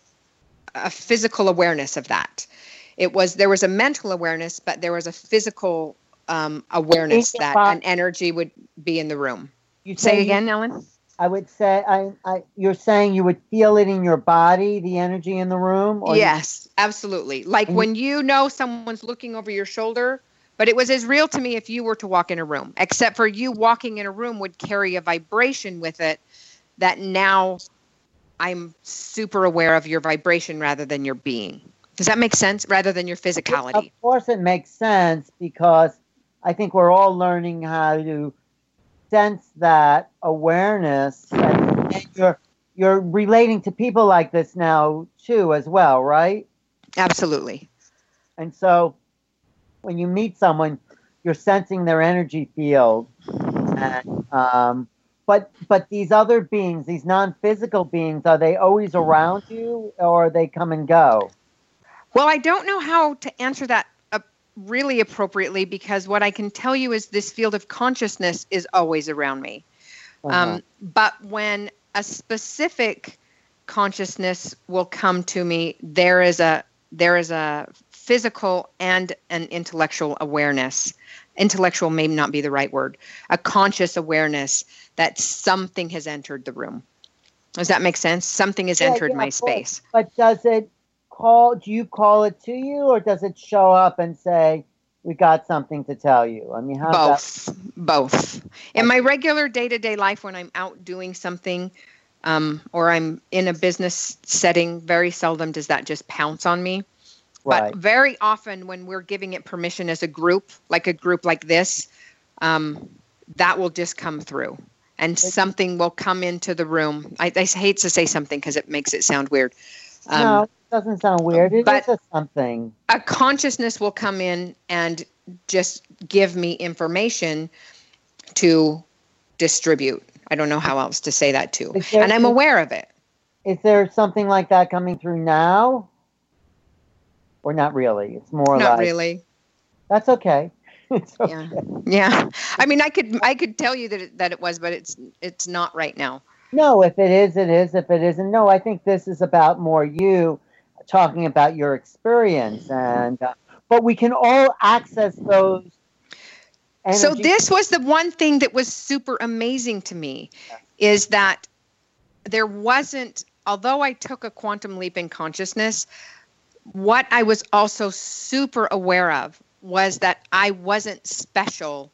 a physical awareness of that. It was there was a mental awareness, but there was a physical um, awareness that an energy would be in the room. You say, say again, you, Ellen? I would say I, I you're saying you would feel it in your body, the energy in the room? Or yes, you, absolutely. Like when you know someone's looking over your shoulder. But it was as real to me if you were to walk in a room, except for you walking in a room would carry a vibration with it that now I'm super aware of your vibration rather than your being. Does that make sense? Rather than your physicality? Of course it makes sense, because I think we're all learning how to sense that awareness, and, and you're you're relating to people like this now too, as well, right? Absolutely. And so, when you meet someone, you're sensing their energy field, and um, but but these other beings, these non-physical beings, are they always around you, or they come and go? Well, I don't know how to answer that uh, really appropriately, because what I can tell you is this field of consciousness is always around me. Uh-huh. Um, but when a specific consciousness will come to me, there is a there is a physical and an intellectual awareness. Intellectual may not be the right word. A conscious awareness that something has entered the room. Does that make sense? Something has Yeah, entered yeah, my of course. space. But does it call? Do you call it to you, or does it show up and say, "We got something to tell you"? I mean, how Both, that? both. In my regular day-to-day life, when I'm out doing something, um, or I'm in a business setting, very seldom does that just pounce on me. Right. But very often, when we're giving it permission as a group, like a group like this, um, that will just come through, and something will come into the room. I, I hate to say something because it makes it sound weird. Um, No, it doesn't sound weird. It but is a something. A consciousness will come in and just give me information to distribute. I don't know how else to say that too. Is there- And I'm aware of it. Is there something like that coming through now? Or not really? It's more Not like, really. that's okay. It's okay. Yeah. Yeah. I mean, I could I could tell you that it, that it was, but it's it's not right now. No, if it is, it is. If it isn't, no. I think this is about more you talking about your experience, and uh, but we can all access those. So energy- this was the one thing that was super amazing to me, is that there wasn't, although I took a quantum leap in consciousness, what I was also super aware of was that I wasn't special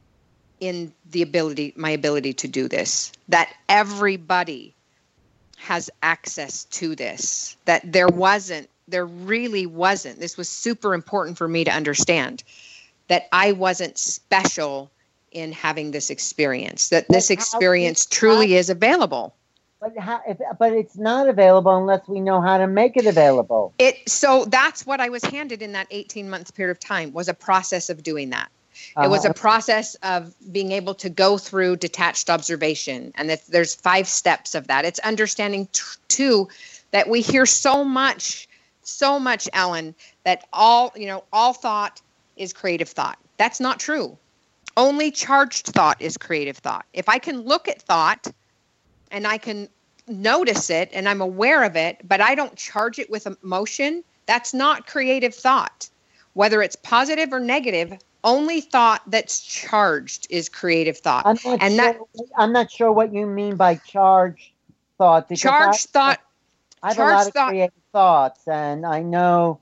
in the ability, my ability to do this, that everybody has access to this, that there wasn't, there really wasn't, this was super important for me to understand, that I wasn't special in having this experience, that this experience truly is available. But how, if, but it's not available unless we know how to make it available. It so that's what I was handed in that eighteen months period of time, was a process of doing that. Uh-huh. It was a process of being able to go through detached observation, and that there's five steps of that. It's understanding t- too that we hear so much, so much, Ellen, that all you know, all thought is creative thought. That's not true. Only charged thought is creative thought. If I can look at thought and I can notice it and I'm aware of it, but I don't charge it with emotion, that's not creative thought. Whether it's positive or negative, only thought that's charged is creative thought. I'm not and sure, that I'm not sure what you mean by charged thought. because charged I, thought, I have a charged lot of thought- creative thoughts, and I know.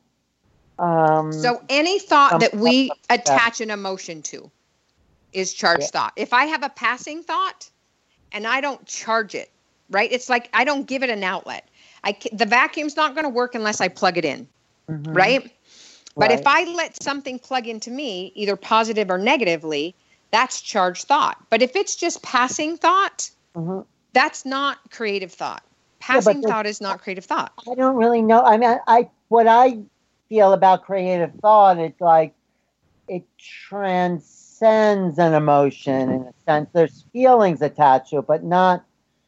Um, so any thought some that we stuff like that. attach an emotion to is charged Yeah. thought. If I have a passing thought and I don't charge it, right? It's like I don't give it an outlet. I ca- the vacuum's not going to work unless I plug it in, mhm, right? But right. if I let something plug into me, either positive or negatively, that's charged thought. But if it's just passing thought, Mhm. that's not creative thought. but Passing there's- thought is not creative thought. I don't really know. I mean, I, I what I feel about creative thought, it's like it transcends an emotion in a sense. There's feelings attached to it, but not.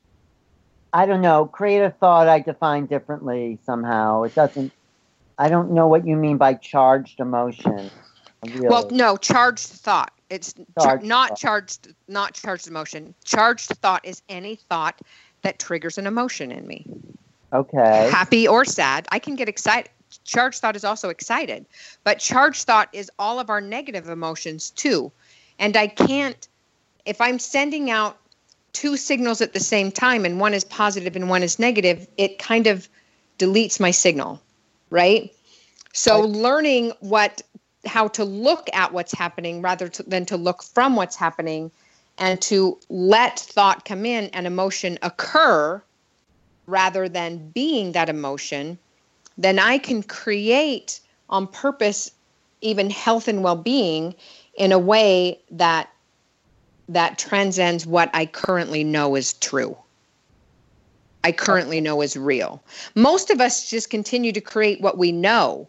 I don't know. Creative thought I define differently somehow. It doesn't. I don't know what you mean by charged emotion. Really. Well, no, charged thought. It's char- Charged not thought. charged, not charged emotion. Charged thought is any thought that triggers an emotion in me. Okay. Happy or sad. I can get excited. Charged thought is also excited, but charged thought is all of our negative emotions too. And I can't, if I'm sending out two signals at the same time and one is positive and one is negative, it kind of deletes my signal, right? So Right. learning what, how to look at what's happening rather to, than to look from what's happening, and to let thought come in and emotion occur rather than being that emotion, then I can create on purpose even health and well-being in a way that that transcends what I currently know is true. I currently know is real. Most of us just continue to create what we know.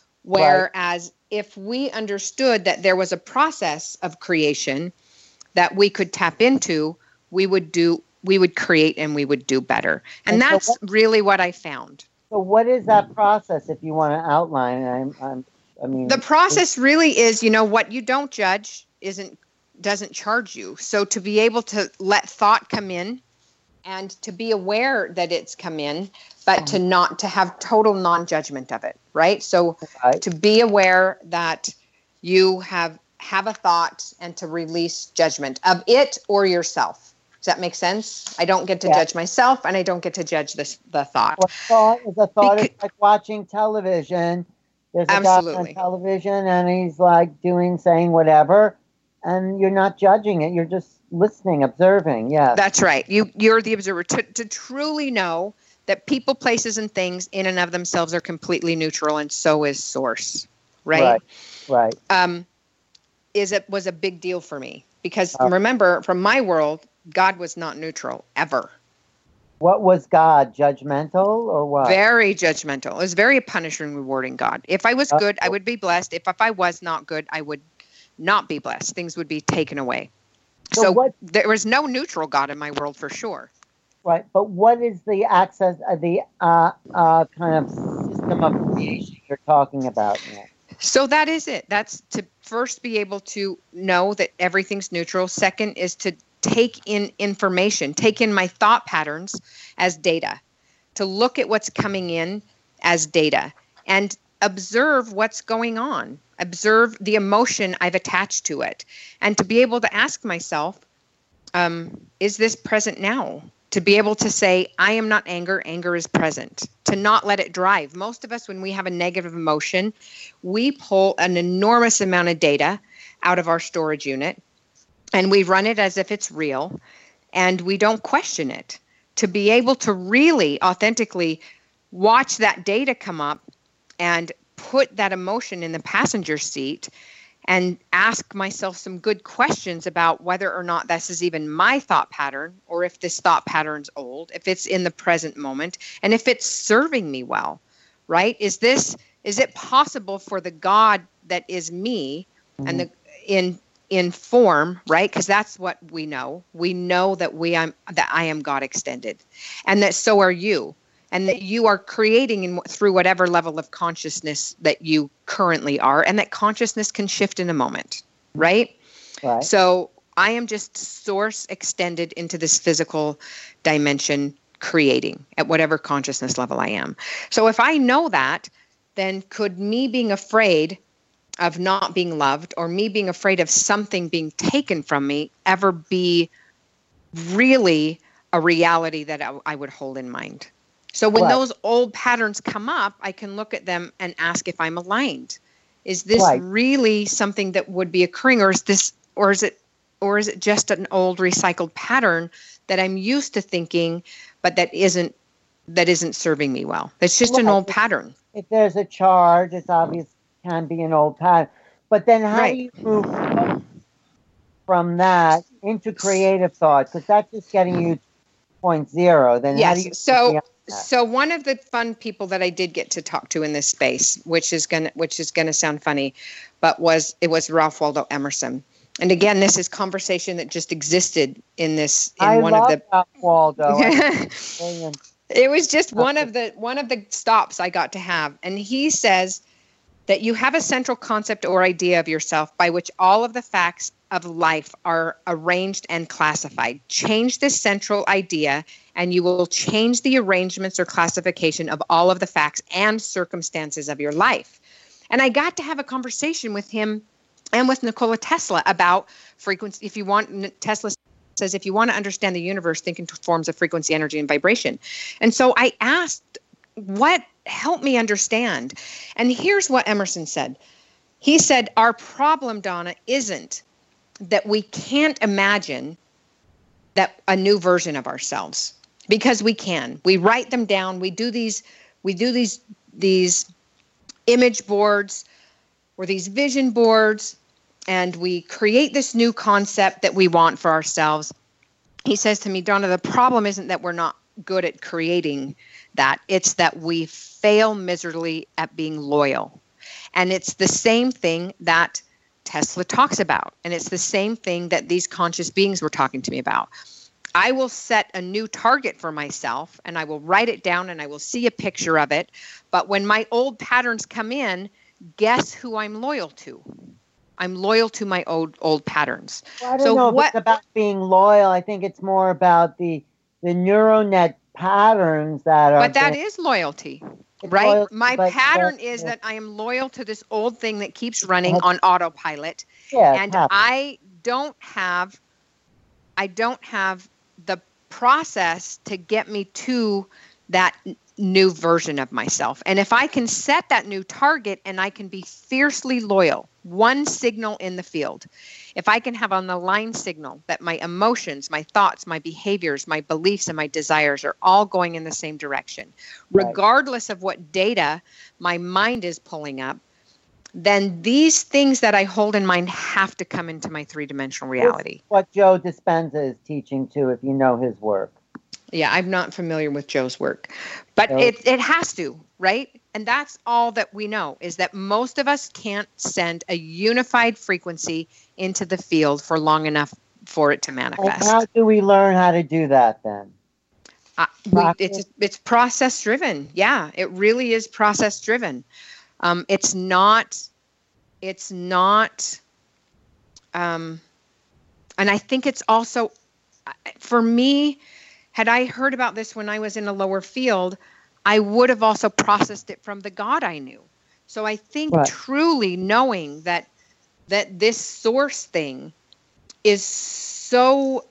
Whereas right. if we understood that there was a process of creation that we could tap into, we would do, we would create and we would do better. And, and that's so what, really what I found. So what is that process, if you want to outline? I'm, I'm, I mean, the process really is, you know, what you don't judge isn't, doesn't charge you. So to be able to let thought come in and to be aware that it's come in, but to not, to have total non-judgment of it, right? So right. to be aware that you have, have a thought and to release judgment of it or yourself. Does that make sense? I don't get to yeah. judge myself and I don't get to judge this, the thought. Well, thought is a thought Beca- is like watching television. There's a Absolutely. guy on television and he's like doing, saying whatever, and you're not judging it. You're just listening, observing. Yeah. That's right. You, you're the observer. To, to truly know that people, places, and things in and of themselves are completely neutral, and so is source, right? Right, right. Um, is it was a big deal for me because oh. remember, from my world, God was not neutral ever. What was God? Judgmental or what? Very judgmental. It was very punishing and rewarding God. If I was oh. good, I would be blessed. If, if I was not good, I would not be blessed. Things would be taken away. So, so what, there was no neutral God in my world for sure. Right, but what is the access, uh, the uh, uh, kind of system of creation you're talking about now? So that is it. That's to first be able to know that everything's neutral. Second is to take in information, take in my thought patterns as data, to look at what's coming in as data and observe what's going on, observe the emotion I've attached to it, and to be able to ask myself, um, is this present now? To be able to say, I am not anger, anger is present. To not let it drive. Most of us, when we have a negative emotion, we pull an enormous amount of data out of our storage unit and we run it as if it's real and we don't question it. To be able to really authentically watch that data come up and put that emotion in the passenger seat and ask myself some good questions about whether or not this is even my thought pattern or if this thought pattern's old, if it's in the present moment, and if it's serving me well, right? Is this, is it possible for the God that is me mm-hmm. and the in in form, right? Because that's what we know. We know that we am that I am God extended, and that so are you. And that you are creating in, through whatever level of consciousness that you currently are, and that consciousness can shift in a moment, right? Right. So I am just source extended into this physical dimension, creating at whatever consciousness level I am. So if I know that, then could me being afraid of not being loved or me being afraid of something being taken from me ever be really a reality that I, I would hold in mind? So when right. those old patterns come up, I can look at them and ask if I'm aligned. Is this right. really something that would be occurring, or is this, or is it, or is it just an old recycled pattern that I'm used to thinking, but that isn't, that isn't serving me well? It's just right. an old if, pattern. If there's a charge, it's obvious it can be an old pattern. But then how right. do you move from that into creative thought? Because that's just getting you to point zero. Then yes. how do you so. So one of the fun people that I did get to talk to in this space, which is gonna which is gonna sound funny, but was it was Ralph Waldo Emerson. And again, this is conversation that just existed in this in I one love of the Ralph Waldo. It was just one of the one of the stops I got to have. And he says that you have a central concept or idea of yourself by which all of the facts of life are arranged and classified. Change this central idea and you will change the arrangements or classification of all of the facts and circumstances of your life. And I got to have a conversation with him and with Nikola Tesla about frequency. If you want, Tesla says, if you want to understand the universe, think in forms of frequency, energy, and vibration. And so I asked, what helped me understand? And here's what Emerson said. He said, our problem, Donna, isn't that we can't imagine that a new version of ourselves, because we can. We write them down. We do these, we do these, these image boards or these vision boards, and we create this new concept that we want for ourselves. He says to me, Donna, the problem isn't that we're not good at creating that. It's that we fail miserably at being loyal. And it's the same thing that Tesla talks about. And it's the same thing that these conscious beings were talking to me about. I will set a new target for myself and I will write it down and I will see a picture of it. But when my old patterns come in, guess who I'm loyal to? I'm loyal to my old old patterns. Well, I don't so know what, if it's about being loyal. I think it's more about the the neural net patterns that are. But that being, is loyalty, right? loyalty, My but, pattern but, is yeah. that I am loyal to this old thing that keeps running on autopilot. Yeah, and I don't have I don't have the process to get me to that n- new version of myself. And if I can set that new target and I can be fiercely loyal, one signal in the field, if I can have an aligned signal that my emotions, my thoughts, my behaviors, my beliefs, and my desires are all going in the same direction, Right. regardless of what data my mind is pulling up, then these things that I hold in mind have to come into my three-dimensional reality. This is what Joe Dispenza is teaching too, if you know his work. Yeah, I'm not familiar with Joe's work, but So- it, it has to, right? And that's all that we know, is that most of us can't send a unified frequency into the field for long enough for it to And manifest. how do we learn how to do that then? Uh, we, it's it's process driven. Yeah, it really is process driven. Um, it's not, it's not, um, and I think it's also, for me, had I heard about this when I was in a lower field, I would have also processed it from the God I knew. So I think Right. truly knowing that that this source thing is so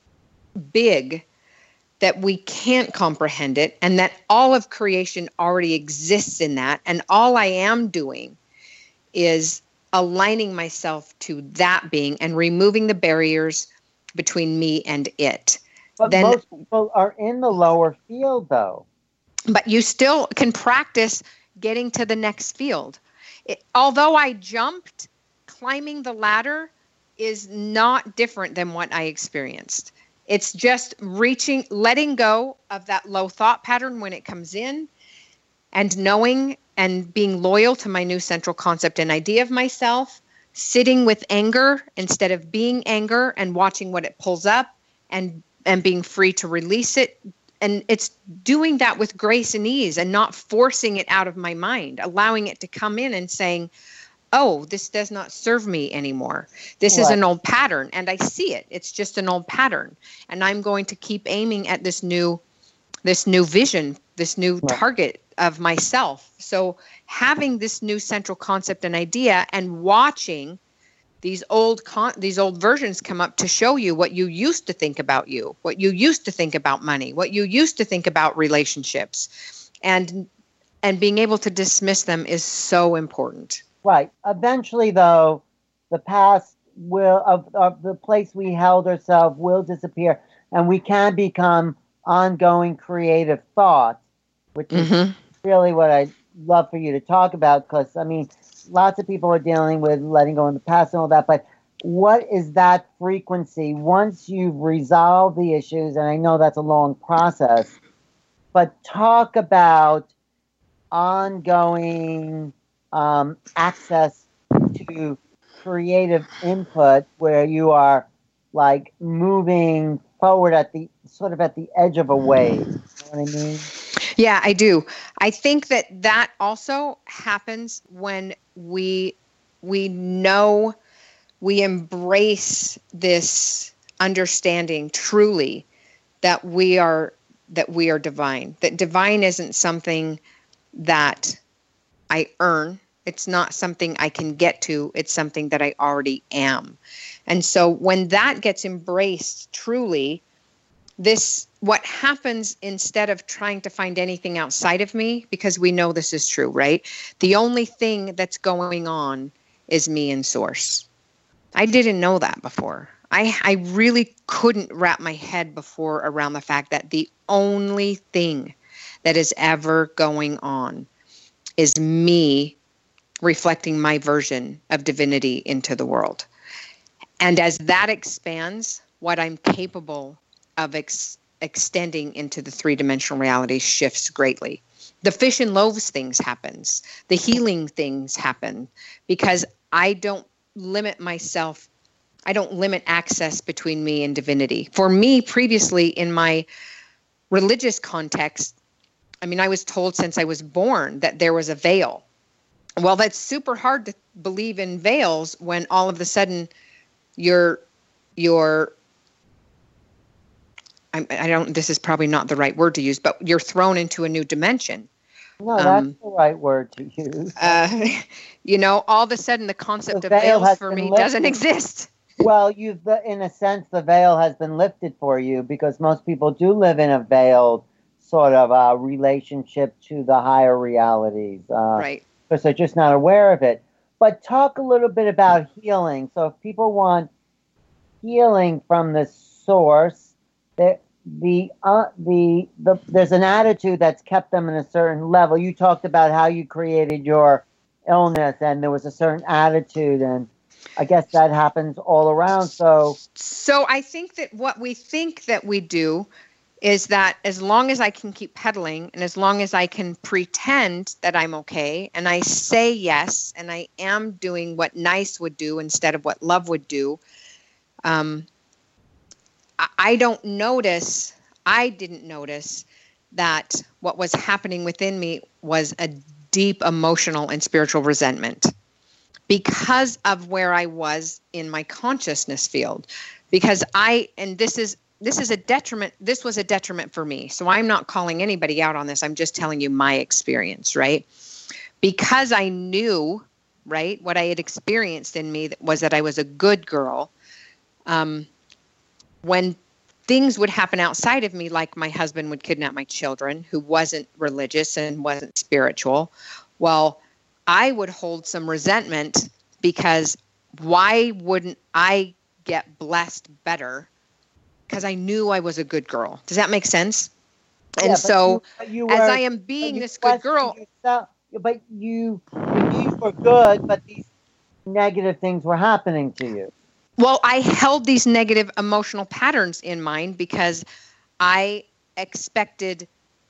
big that we can't comprehend it, and that all of creation already exists in that, and all I am doing is aligning myself to that being and removing the barriers between me and it. But Then, most people are in the lower field, though. but you still can practice getting to the next field. It, although I jumped, climbing the ladder is not different than what I experienced. It's just reaching, letting go of that low thought pattern when it comes in, and knowing and being loyal to my new central concept and idea of myself, sitting with anger instead of being anger and watching what it pulls up, and and being free to release it. And it's doing that with grace and ease and not forcing it out of my mind, allowing it to come in and saying, oh, this does not serve me anymore. This is Right. an old pattern, and I see it. It's just an old pattern. And I'm going to keep aiming at this new, this new vision, this new Right. target of myself. So having this new central concept and idea, and watching these old con- these old versions come up to show you what you used to think about you, what you used to think about money, what you used to think about relationships, and and being able to dismiss them is so important. Right. Eventually, though, the past will of, of the place we held ourselves will disappear, and we can become ongoing creative thoughts, which is Mm-hmm. really what I'd love for you to talk about. Because I mean, lots of people are dealing with letting go in the past and all that, but what is that frequency once you've resolved the issues? And I know that's a long process, but talk about ongoing um, access to creative input where you are like moving forward at the sort of at the edge of a wave. You know what I mean? Yeah, I do. I think that that also happens when we we know, we embrace this understanding truly that we are that we are divine. That divine isn't something that I earn. It's not something I can get to. It's something that I already am. And so when that gets embraced truly, this, what happens instead of trying to find anything outside of me, because we know this is true, right? The only thing that's going on is me and source. I didn't know that before. I, I really couldn't wrap my head before around the fact that the only thing that is ever going on is me reflecting my version of divinity into the world. And as that expands, what I'm capable of ex- extending into the three-dimensional reality shifts greatly. The fish and loaves things happens. The healing things happen because I don't limit myself. I don't limit access between me and divinity. For me, previously in my religious context, I mean, I was told since I was born that there was a veil. Well, that's super hard to believe in veils when all of a sudden you're, you're, I, I don't, this is probably not the right word to use, but you're thrown into a new dimension. No, that's um, the right word to use. Uh, you know, all of a sudden the concept the of veil veils for me lifted. doesn't exist. Well, you've, in a sense, the veil has been lifted for you because most people do live in a veiled sort of uh, relationship to the higher realities. Uh, right. Because they're just not aware of it. But talk a little bit about healing. So if people want healing from the source, the, the, uh, the, the, there's an attitude that's kept them in a certain level. You talked about how you created your illness and there was a certain attitude, and I guess that happens all around. So, so I think that what we think that we do is that as long as I can keep pedaling and as long as I can pretend that I'm okay and I say yes and I am doing what nice would do instead of what love would do, um, I don't notice, I didn't notice that what was happening within me was a deep emotional and spiritual resentment because of where I was in my consciousness field. Because I, and this is, this is a detriment, this was a detriment for me. So I'm not calling anybody out on this. I'm just telling you my experience, right? Because I knew, right, what I had experienced in me was that I was a good girl. Um, when things would happen outside of me, like my husband would kidnap my children, who wasn't religious and wasn't spiritual, well, I would hold some resentment because why wouldn't I get blessed better? Because I knew I was a good girl. Does that make sense? And yeah, so you, you were, as I am being this good girl. Yourself, but you, you knew you were good, but these negative things were happening to you. Well, I held these negative emotional patterns in mind because I expected,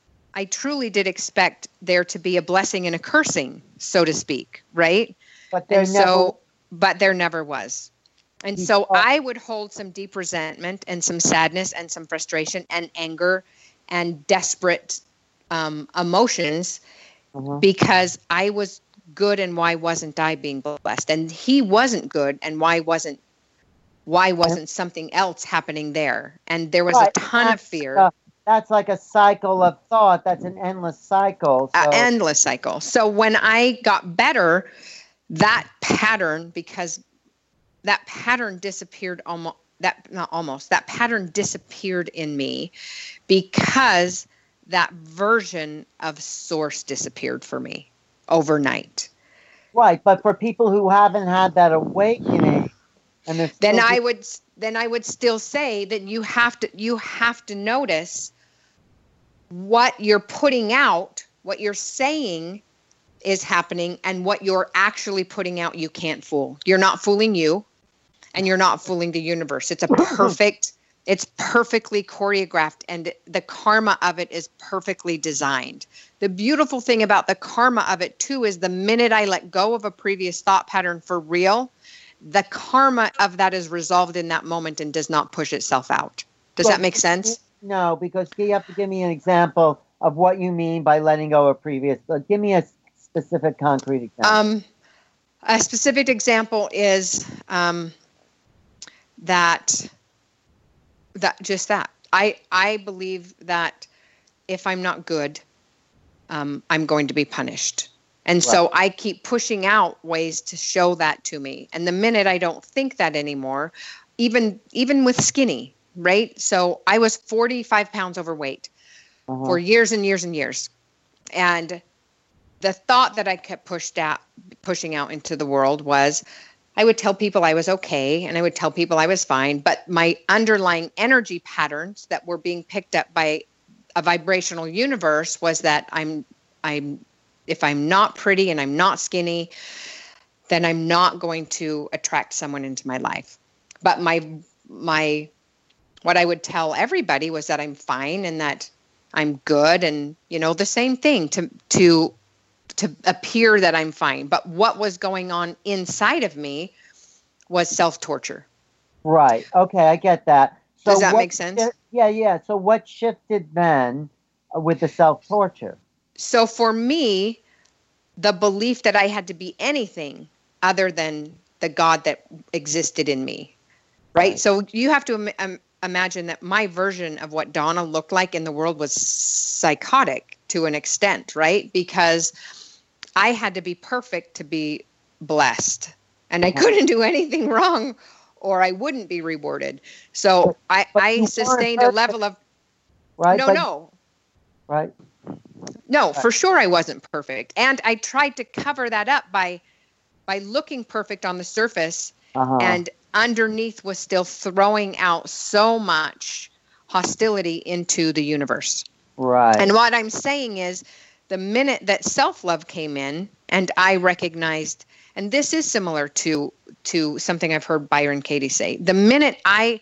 I truly did expect there to be a blessing and a cursing, so to speak, right? But there and never, so, but there never was. And so I would hold some deep resentment and some sadness and some frustration and anger and desperate um, emotions uh-huh. because I was good and why wasn't I being blessed? And he wasn't good and why wasn't Why wasn't something else happening there? And there was right. a ton of fear. Uh, that's like a cycle of thought. That's an endless cycle. So. An endless cycle. So when I got better, that pattern, because that pattern disappeared almost, that not almost, that pattern disappeared in me because that version of source disappeared for me overnight. Right. But for people who haven't had that awakening, and then I would then I would still say that you have to you have to notice what you're putting out, what you're saying is happening, and what you're actually putting out you can't fool. You're not fooling you, and you're not fooling the universe. It's a perfect, it's perfectly choreographed, and the karma of it is perfectly designed. The beautiful thing about the karma of it too is the minute I let go of a previous thought pattern for real, the karma of that is resolved in that moment and does not push itself out. Does well, that make sense? No, because you have to give me an example of what you mean by letting go of previous. Uh, give me a specific, concrete example. Um, a specific example is um, that that just that I I believe that if I'm not good, um, I'm going to be punished. And right. so I keep pushing out ways to show that to me. And the minute I don't think that anymore, even even with skinny, right? So I was forty-five pounds overweight uh-huh. for years and years and years. And the thought that I kept pushed out, pushing out into the world was I would tell people I was okay and I would tell people I was fine. But my underlying energy patterns that were being picked up by a vibrational universe was that I'm I'm if I'm not pretty and I'm not skinny, then I'm not going to attract someone into my life. But my my what I would tell everybody was that I'm fine and that I'm good, and you know, the same thing to to to appear that I'm fine. But what was going on inside of me was self-torture. Right. Okay, I get that. So Does that what make sense? shi- Yeah, yeah. So what shifted then uh, with the self-torture? So for me, the belief that I had to be anything other than the God that existed in me, right? Right. So you have to im- um, imagine that my version of what Donna looked like in the world was psychotic to an extent, right? Because I had to be perfect to be blessed, and I couldn't do anything wrong or I wouldn't be rewarded. So I, But you I weren't sustained a perfect, level of, right? no, But no, right. no, Right. for sure I wasn't perfect. And I tried to cover that up by by looking perfect on the surface, Uh-huh. and underneath was still throwing out so much hostility into the universe. Right. And what I'm saying is, the minute that self-love came in and I recognized, and this is similar to to something I've heard Byron Katie say, the minute I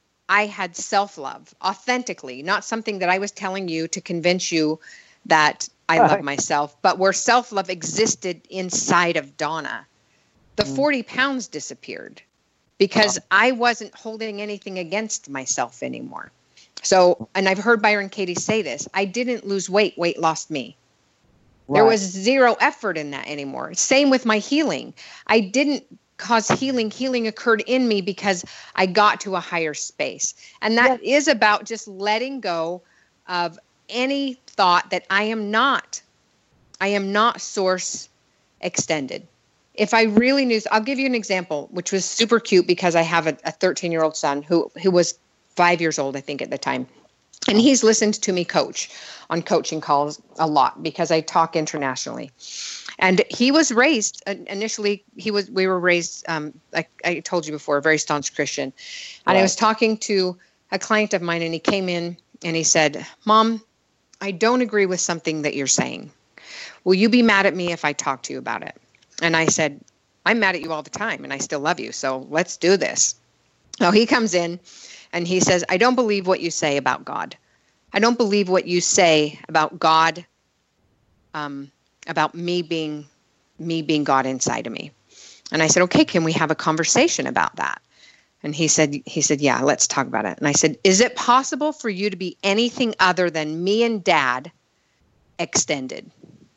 I had self-love authentically, not something that I was telling you to convince you that I love Right. myself, but where self-love existed inside of Donna, the Mm. forty pounds disappeared because I wasn't holding anything against myself anymore. So, and I've heard Byron Katie say this, I didn't lose weight, weight lost me. There Right. was zero effort in that anymore. Same with my healing. I didn't cause healing. Healing occurred in me because I got to a higher space. And that is about just letting go of any thought that I am not, I am not source extended. If I really knew, I'll give you an example, which was super cute because I have a, a thirteen year old son who, who was five years old, I think at the time. And he's listened to me coach on coaching calls a lot because I talk internationally. And he was raised uh, initially, he was, we were raised, um, like I told you before, a very staunch Christian. And Right. I was talking to a client of mine and he came in and he said, Mom, I don't agree with something that you're saying. Will you be mad at me if I talk to you about it? And I said, I'm mad at you all the time and I still love you. So let's do this. So he comes in and he says, I don't believe what you say about God. I don't believe what you say about God, um, about me being, me being God inside of me. And I said, okay, can we have a conversation about that? And he said, he said, yeah, let's talk about it. And I said, is it possible for you to be anything other than me and Dad extended?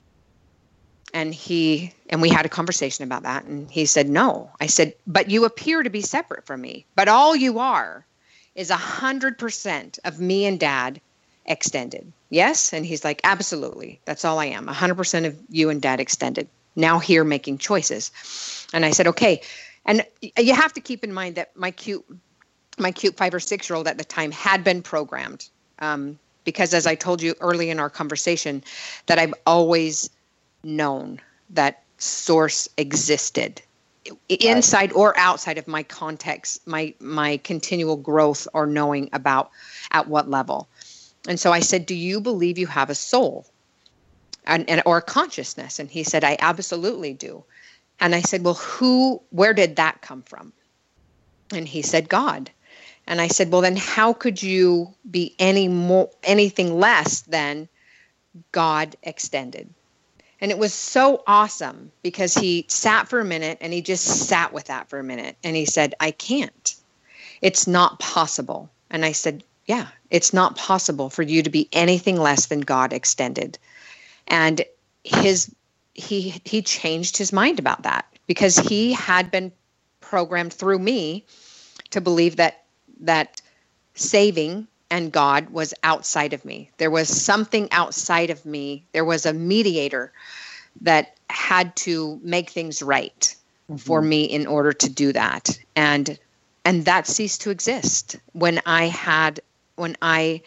And he, and we had a conversation about that. And he said, no. I said, but you appear to be separate from me. But all you are is a hundred percent of me and Dad extended. Yes? And he's like, absolutely. That's all I am. A hundred percent of you and Dad extended. Now here making choices. And I said, okay. And you have to keep in mind that my cute, my cute five or six year old at the time had been programmed. Um, because as I told you early in our conversation, that I've always known that source existed inside or outside of my context, my my continual growth or knowing about at what level. And so I said, do you believe you have a soul and, and or a consciousness? And he said, I absolutely do. And I said, well, who, where did that come from? And he said, God. And I said, well, then how could you be any more, anything less than God extended? And it was so awesome because he sat for a minute and he just sat with that for a minute. And he said, I can't. It's not possible. And I said, yeah, it's not possible for you to be anything less than God extended. And his he he changed his mind about that because he had been programmed through me to believe that that saving and God was outside of me. There was something outside of me. There was a mediator that had to make things right mm-hmm. for me in order to do that. And and that ceased to exist when I had when I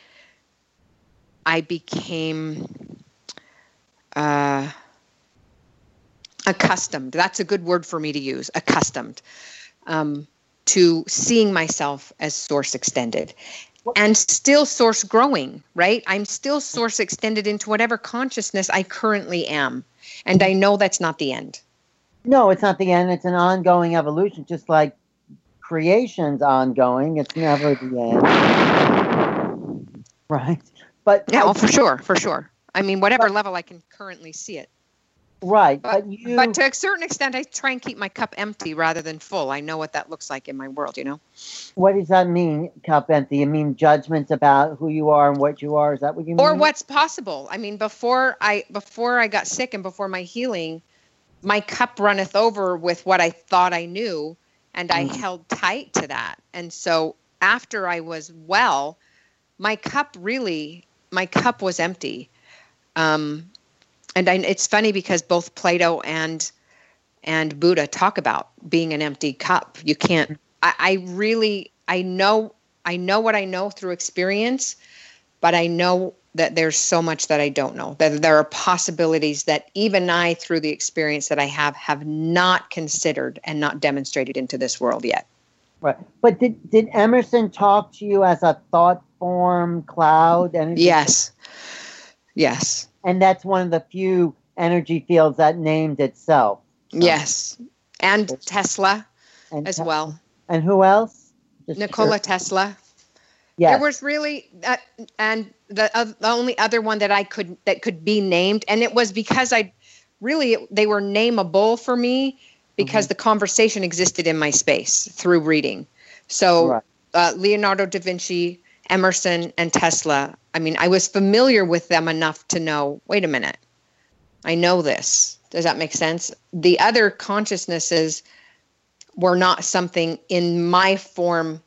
I became uh, accustomed. That's a good word for me to use. Accustomed um, to seeing myself as source extended. and still source growing, right? I'm still source extended into whatever consciousness I currently am. And I know that's not the end. No, it's not the end. It's an ongoing evolution, just like creation's ongoing. It's never the end. Right? But Yeah, I, well, for sure, for sure. I mean, whatever but, level I can currently see it. Right. But, but, you, but to a certain extent, I try and keep my cup empty rather than full. I know what that looks like in my world, you know? What does that mean, cup empty? You mean judgments about who you are and what you are? Is that what you mean? Or what's possible. I mean, before I before I got sick and before my healing, my cup runneth over with what I thought I knew, and I mm. held tight to that. And so after I was well, my cup really, my cup was empty. Um, and I, it's funny because both Plato and and Buddha talk about being an empty cup. You can't. I, I really, I know, I know what I know through experience, but I know that there's so much that I don't know. That there are possibilities that even I, through the experience that I have, have not considered and not demonstrated into this world yet. Right. But did did Emerson talk to you as a thought form cloud energy? Yes. Yes. And that's one of the few energy fields that named itself. So. Yes. And Tesla and as te- well. And who else? Just Nikola sure. Tesla. Yes. There was really, uh, and the uh, the only other one that I could, that could be named, and it was because I really, they were nameable for me because mm-hmm. the conversation existed in my space through reading. So right. uh, Leonardo da Vinci, Emerson, and Tesla, I mean, I was familiar with them enough to know, wait a minute, I know this. Does that make sense? The other consciousnesses were not something in my form,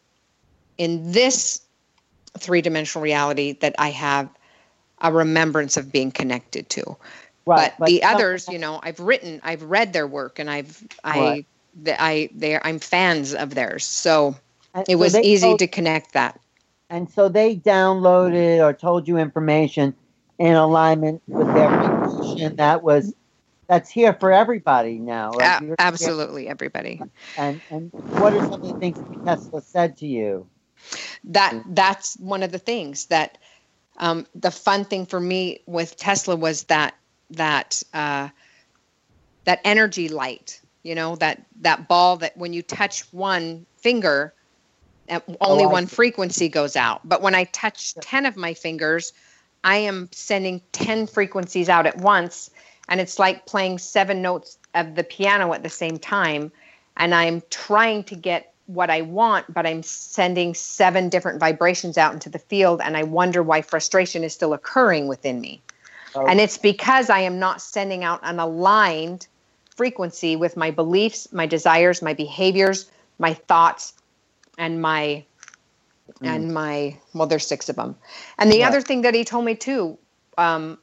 in this three-dimensional reality that I have a remembrance of being connected to. Right, but, but the others, you know, I've written, I've read their work, and I've, right. I, I, they, I'm fans of theirs. So and it so was easy told, to connect that. And so they downloaded or told you information in alignment with their position that was, that's here for everybody now, right? Uh, absolutely, here. Everybody. And and what are some of the things that Tesla said to you? That that's one of the things that um, the fun thing for me with Tesla was that that uh, that energy light, you know, that that ball that when you touch one finger, only oh, one see. frequency goes out. But when I touch ten of my fingers, I am sending ten frequencies out at once. And it's like playing seven notes of the piano at the same time. And I'm trying to get what I want, but I'm sending seven different vibrations out into the field. And I wonder why frustration is still occurring within me. Oh. And it's because I am not sending out an aligned frequency with my beliefs, my desires, my behaviors, my thoughts, and my, mm. and my, well, there's six of them. And the yeah. other thing that he told me too, um,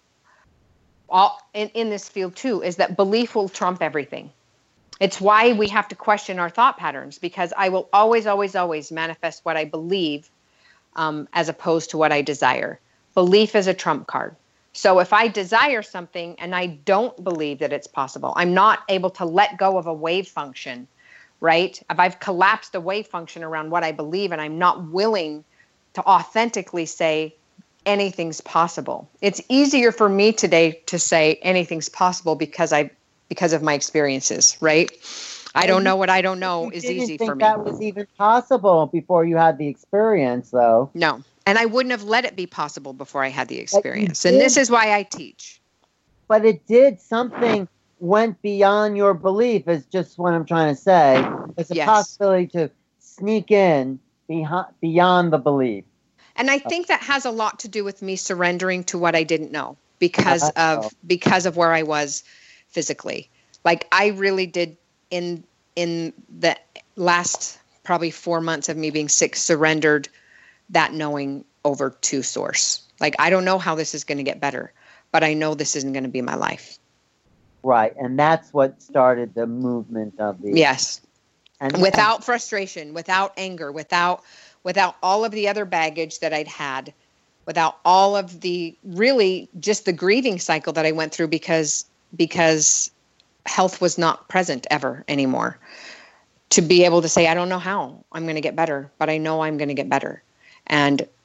all in, in this field too, is that belief will trump everything. It's why we have to question our thought patterns, because I will always, always, always manifest what I believe um, as opposed to what I desire. Belief is a trump card. So if I desire something and I don't believe that it's possible, I'm not able to let go of a wave function, right? If I've collapsed a wave function around what I believe and I'm not willing to authentically say, anything's possible. It's easier for me today to say anything's possible because I, because of my experiences, right? I don't know what I don't know is easy for me. That was even possible before you had the experience, though. No, and I wouldn't have let it be possible before I had the experience. And this is why I teach. But it did, something went beyond your belief, is just what I'm trying to say. It's a yes. possibility to sneak in behind, beyond the belief. And I think that has a lot to do with me surrendering to what I didn't know because of because of where I was physically. Like I really did in in the last probably four months of me being sick, surrendered that knowing over to source. Like I don't know how this is going to get better, but I know this isn't going to be my life. Right, and that's what started the movement of the yes. And without and- frustration, without anger, without without all of the other baggage that I'd had, without all of the, really just the grieving cycle that I went through because, because health was not present ever anymore. To be able to say, I don't know how I'm going to get better, but I know I'm going to get better. And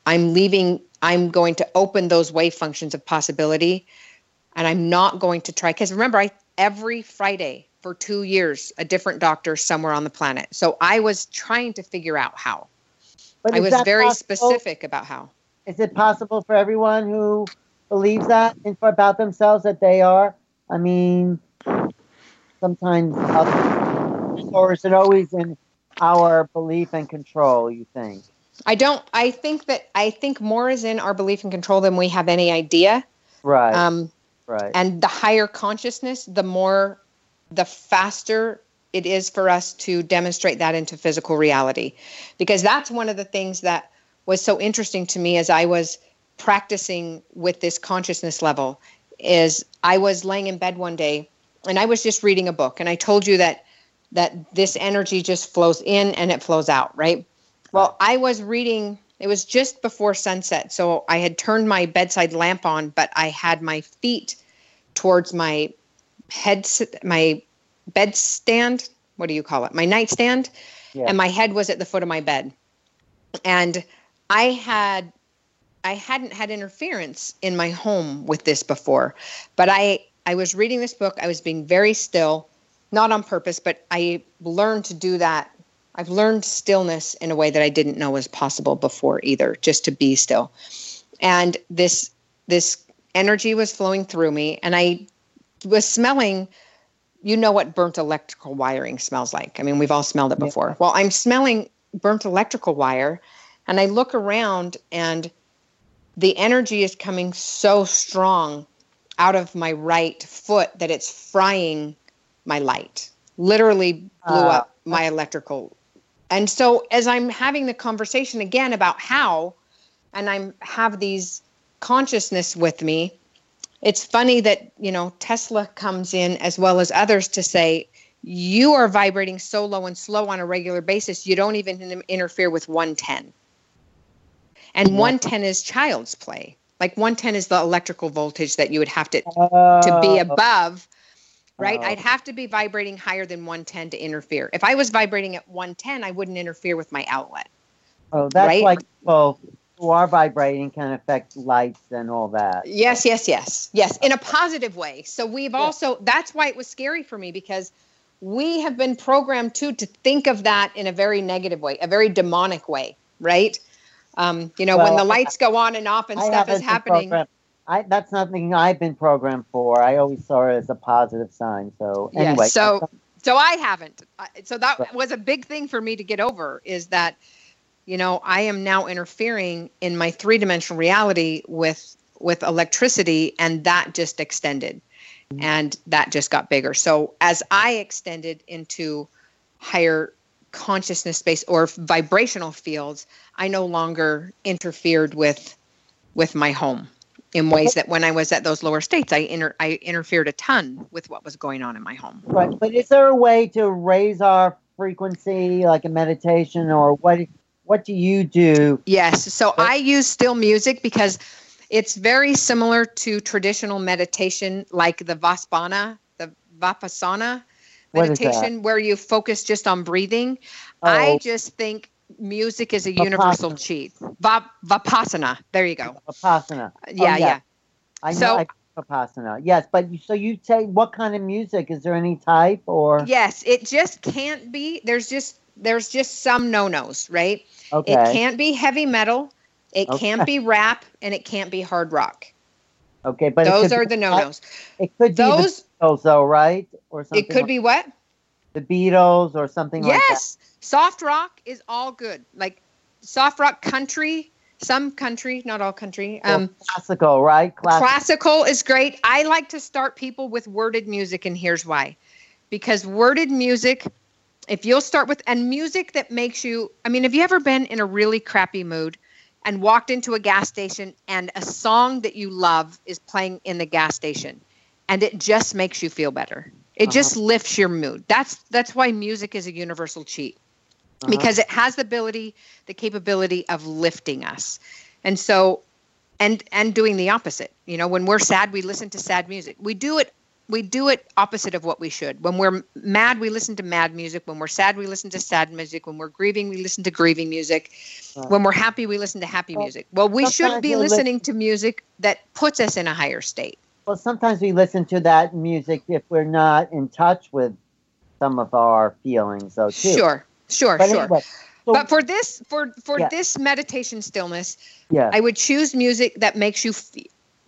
I'm leaving, I'm going to open those wave functions of possibility. And I'm not going to try, because remember, I every Friday for two years, a different doctor somewhere on the planet. So I was trying to figure out how. But I is was that very possible? specific about how. Is it possible for everyone who believes that and for about themselves that they are? I mean, sometimes, others, or is it always in our belief and control, you think? I don't, I think that, I think more is in our belief and control than we have any idea. Right. Um, right. And the higher consciousness, the more, the faster it is for us to demonstrate that into physical reality. Because that's one of the things that was so interesting to me as I was practicing with this consciousness level, is I was laying in bed one day and I was just reading a book, and I told you that that this energy just flows in and it flows out, right? Well, I was reading, it was just before sunset, so I had turned my bedside lamp on, but I had my feet towards my head, my bed stand, what do you call it? My nightstand, Yeah. and my head was at the foot of my bed. And I had I hadn't had interference in my home with this before, but I, I was reading this book. I was being very still, not on purpose, but I learned to do that. I've learned stillness in a way that I didn't know was possible before either, just to be still. And this, this energy was flowing through me, and I was smelling, you know what burnt electrical wiring smells like. I mean, we've all smelled it before. Yeah. Well, I'm smelling burnt electrical wire, and I look around, and the energy is coming so strong out of my right foot that it's frying my light, literally blew uh, up my electrical. And so as I'm having the conversation again about how, and I'm have these consciousness with me, it's funny that, you know, Tesla comes in as well as others to say, you are vibrating so low and slow on a regular basis, you don't even interfere with one ten. And one ten is child's play. Like one ten is the electrical voltage that you would have to uh, to be above, right? Uh, I'd have to be vibrating higher than one ten to interfere. If I was vibrating at one ten, I wouldn't interfere with my outlet. Oh, that's right? Like people who are vibrating can affect lights and all that. Yes, yes, yes, yes, in a positive way. So we've yeah. also, that's why it was scary for me, because we have been programmed too to think of that in a very negative way, a very demonic way, right? Um, you know, well, when the lights go on and off and I stuff is happening. I, that's nothing I've been programmed for. I always saw it as a positive sign. So anyway. Yes, so, so I haven't. So that was a big thing for me to get over, is that, you know, I am now interfering in my three-dimensional reality with, with electricity, and that just extended, mm-hmm. and that just got bigger. So as I extended into higher consciousness space or vibrational fields, I no longer interfered with with my home in ways that when I was at those lower states, I inter I interfered a ton with what was going on in my home. Right, but is there a way to raise our frequency, like a meditation, or what? What do you do? Yes, so I use still music because it's very similar to traditional meditation, like the Vaspana, the Vipassana meditation, where you focus just on breathing. Oh. I just think music is a Vipassana. Universal cheat. Va- Vipassana. There you go. Vipassana. Yeah, oh, yeah. I know so, I, Vipassana. Yes, but you, so you say what kind of music? Is there any type or? Yes, it just can't be. There's just there's just some no-nos, right? Okay. It can't be heavy metal. It okay. can't be rap, and it can't be hard rock. Okay, but those it are be, the no-nos. It could be those, the Beatles, though, right? Or something. It could like be what? The Beatles or something yes. like that. Yes, soft rock is all good. Like soft rock, country, some country, not all country. Um, well, classical, right? Classical. Classical is great. I like to start people with worded music, and here's why. Because worded music, if you'll start with, and music that makes you, I mean, have you ever been in a really crappy mood and walked into a gas station and a song that you love is playing in the gas station and it just makes you feel better? It uh-huh. just lifts your mood. That's that's why music is a universal cheat, uh-huh. because it has the ability, the capability of lifting us. And so, and and doing the opposite. You know, when we're sad, we listen to sad music. We do it we do it opposite of what we should. When we're mad, we listen to mad music. When we're sad, we listen to sad music. When we're grieving, we listen to grieving music. Right. When we're happy, we listen to happy well, music. Well, we should be listening li- to music that puts us in a higher state. Well, sometimes we listen to that music if we're not in touch with some of our feelings, though, too. Sure, sure, but sure. Anyway, so, but for this, for for yeah. this meditation stillness, yeah. I would choose music that makes you feel,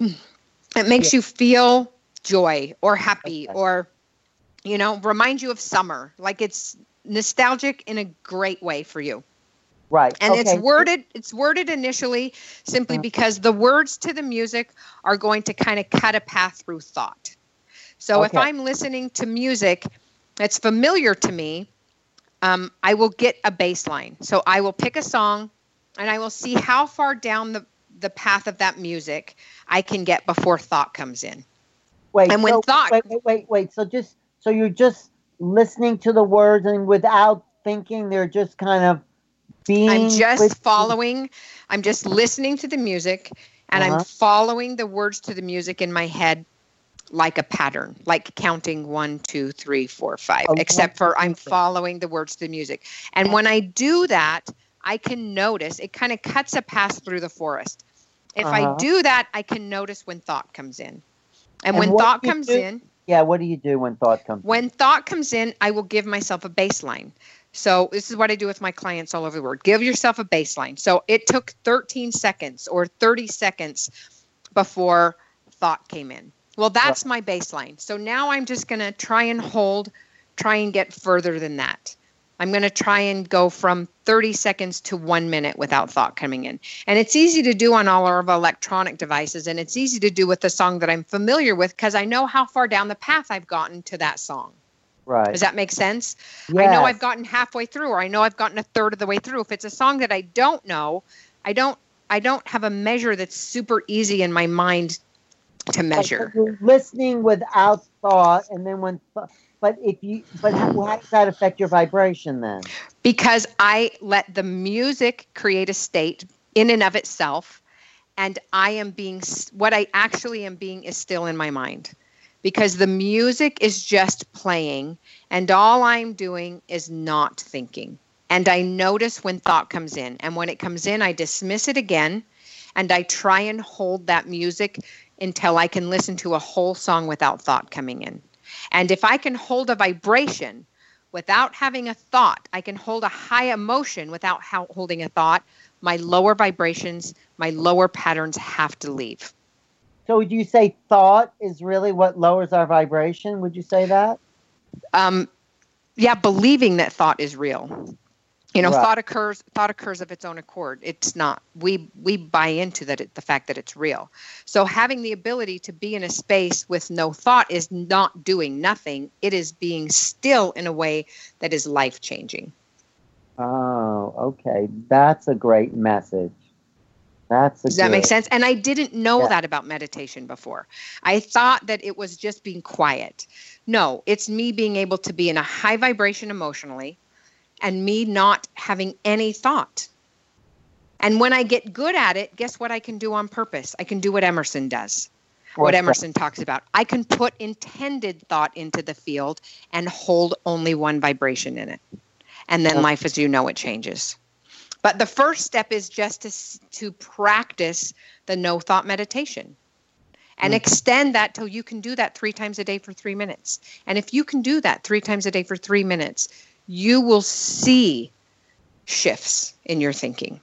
it makes yeah. you feel joy or happy okay. or, you know, remind you of summer. Like it's nostalgic in a great way for you. Right. And okay. it's worded, it's worded initially simply uh-huh. because the words to the music are going to kind of cut a path through thought. So okay. if I'm listening to music that's familiar to me, um, I will get a bass line. So I will pick a song and I will see how far down the, the path of that music I can get before thought comes in. Wait, and when so, thought, wait, wait, wait, wait. So just, so you're just listening to the words and without thinking, they're just kind of being. I'm just with, following. I'm just listening to the music, and uh-huh. I'm following the words to the music in my head like a pattern, like counting one, two, three, four, five. Okay. Except for I'm following the words to the music, and when I do that, I can notice it kind of cuts a path through the forest. If uh-huh. I do that, I can notice when thought comes in. And, and when thought comes do? in, yeah, what do you do when thought comes when in? thought comes in, I will give myself a baseline. So this is what I do with my clients all over the world. Give yourself a baseline. So it took thirteen seconds or thirty seconds before thought came in. Well, that's right. my baseline. So now I'm just going to try and hold, try and get further than that. I'm going to try and go from thirty seconds to one minute without thought coming in. And it's easy to do on all of our electronic devices. And it's easy to do with the song that I'm familiar with because I know how far down the path I've gotten to that song. Right. Does that make sense? Yes. I know I've gotten halfway through, or I know I've gotten a third of the way through. If it's a song that I don't know, I don't I don't have a measure that's super easy in my mind to measure. You're listening without thought, and then when th- But if you, but how, how does that affect your vibration then? Because I let the music create a state in and of itself, and I am being, what I actually am being is still in my mind. Because the music is just playing, and all I'm doing is not thinking. And I notice when thought comes in, and when it comes in, I dismiss it again, and I try and hold that music until I can listen to a whole song without thought coming in. And if I can hold a vibration without having a thought, I can hold a high emotion without ha- holding a thought, my lower vibrations, my lower patterns have to leave. So would you say thought is really what lowers our vibration? Would you say that? Um, yeah, believing that thought is real. You know, right. thought occurs. Thought occurs of its own accord. It's not. We we buy into that. It, the fact that it's real. So having the ability to be in a space with no thought is not doing nothing. It is being still in a way that is life changing. Oh, okay. That's a great message. That's a Does that good. make sense? And I didn't know yeah. that about meditation before. I thought that it was just being quiet. No, it's me being able to be in a high vibration emotionally, and me not having any thought. And when I get good at it, guess what I can do on purpose? I can do what Emerson does, What's what Emerson that? talks about. I can put intended thought into the field and hold only one vibration in it. And then life as you know it changes. But the first step is just to, to practice the no thought meditation. And mm-hmm. extend that till you can do that three times a day for three minutes. And if you can do that three times a day for three minutes, you will see shifts in your thinking.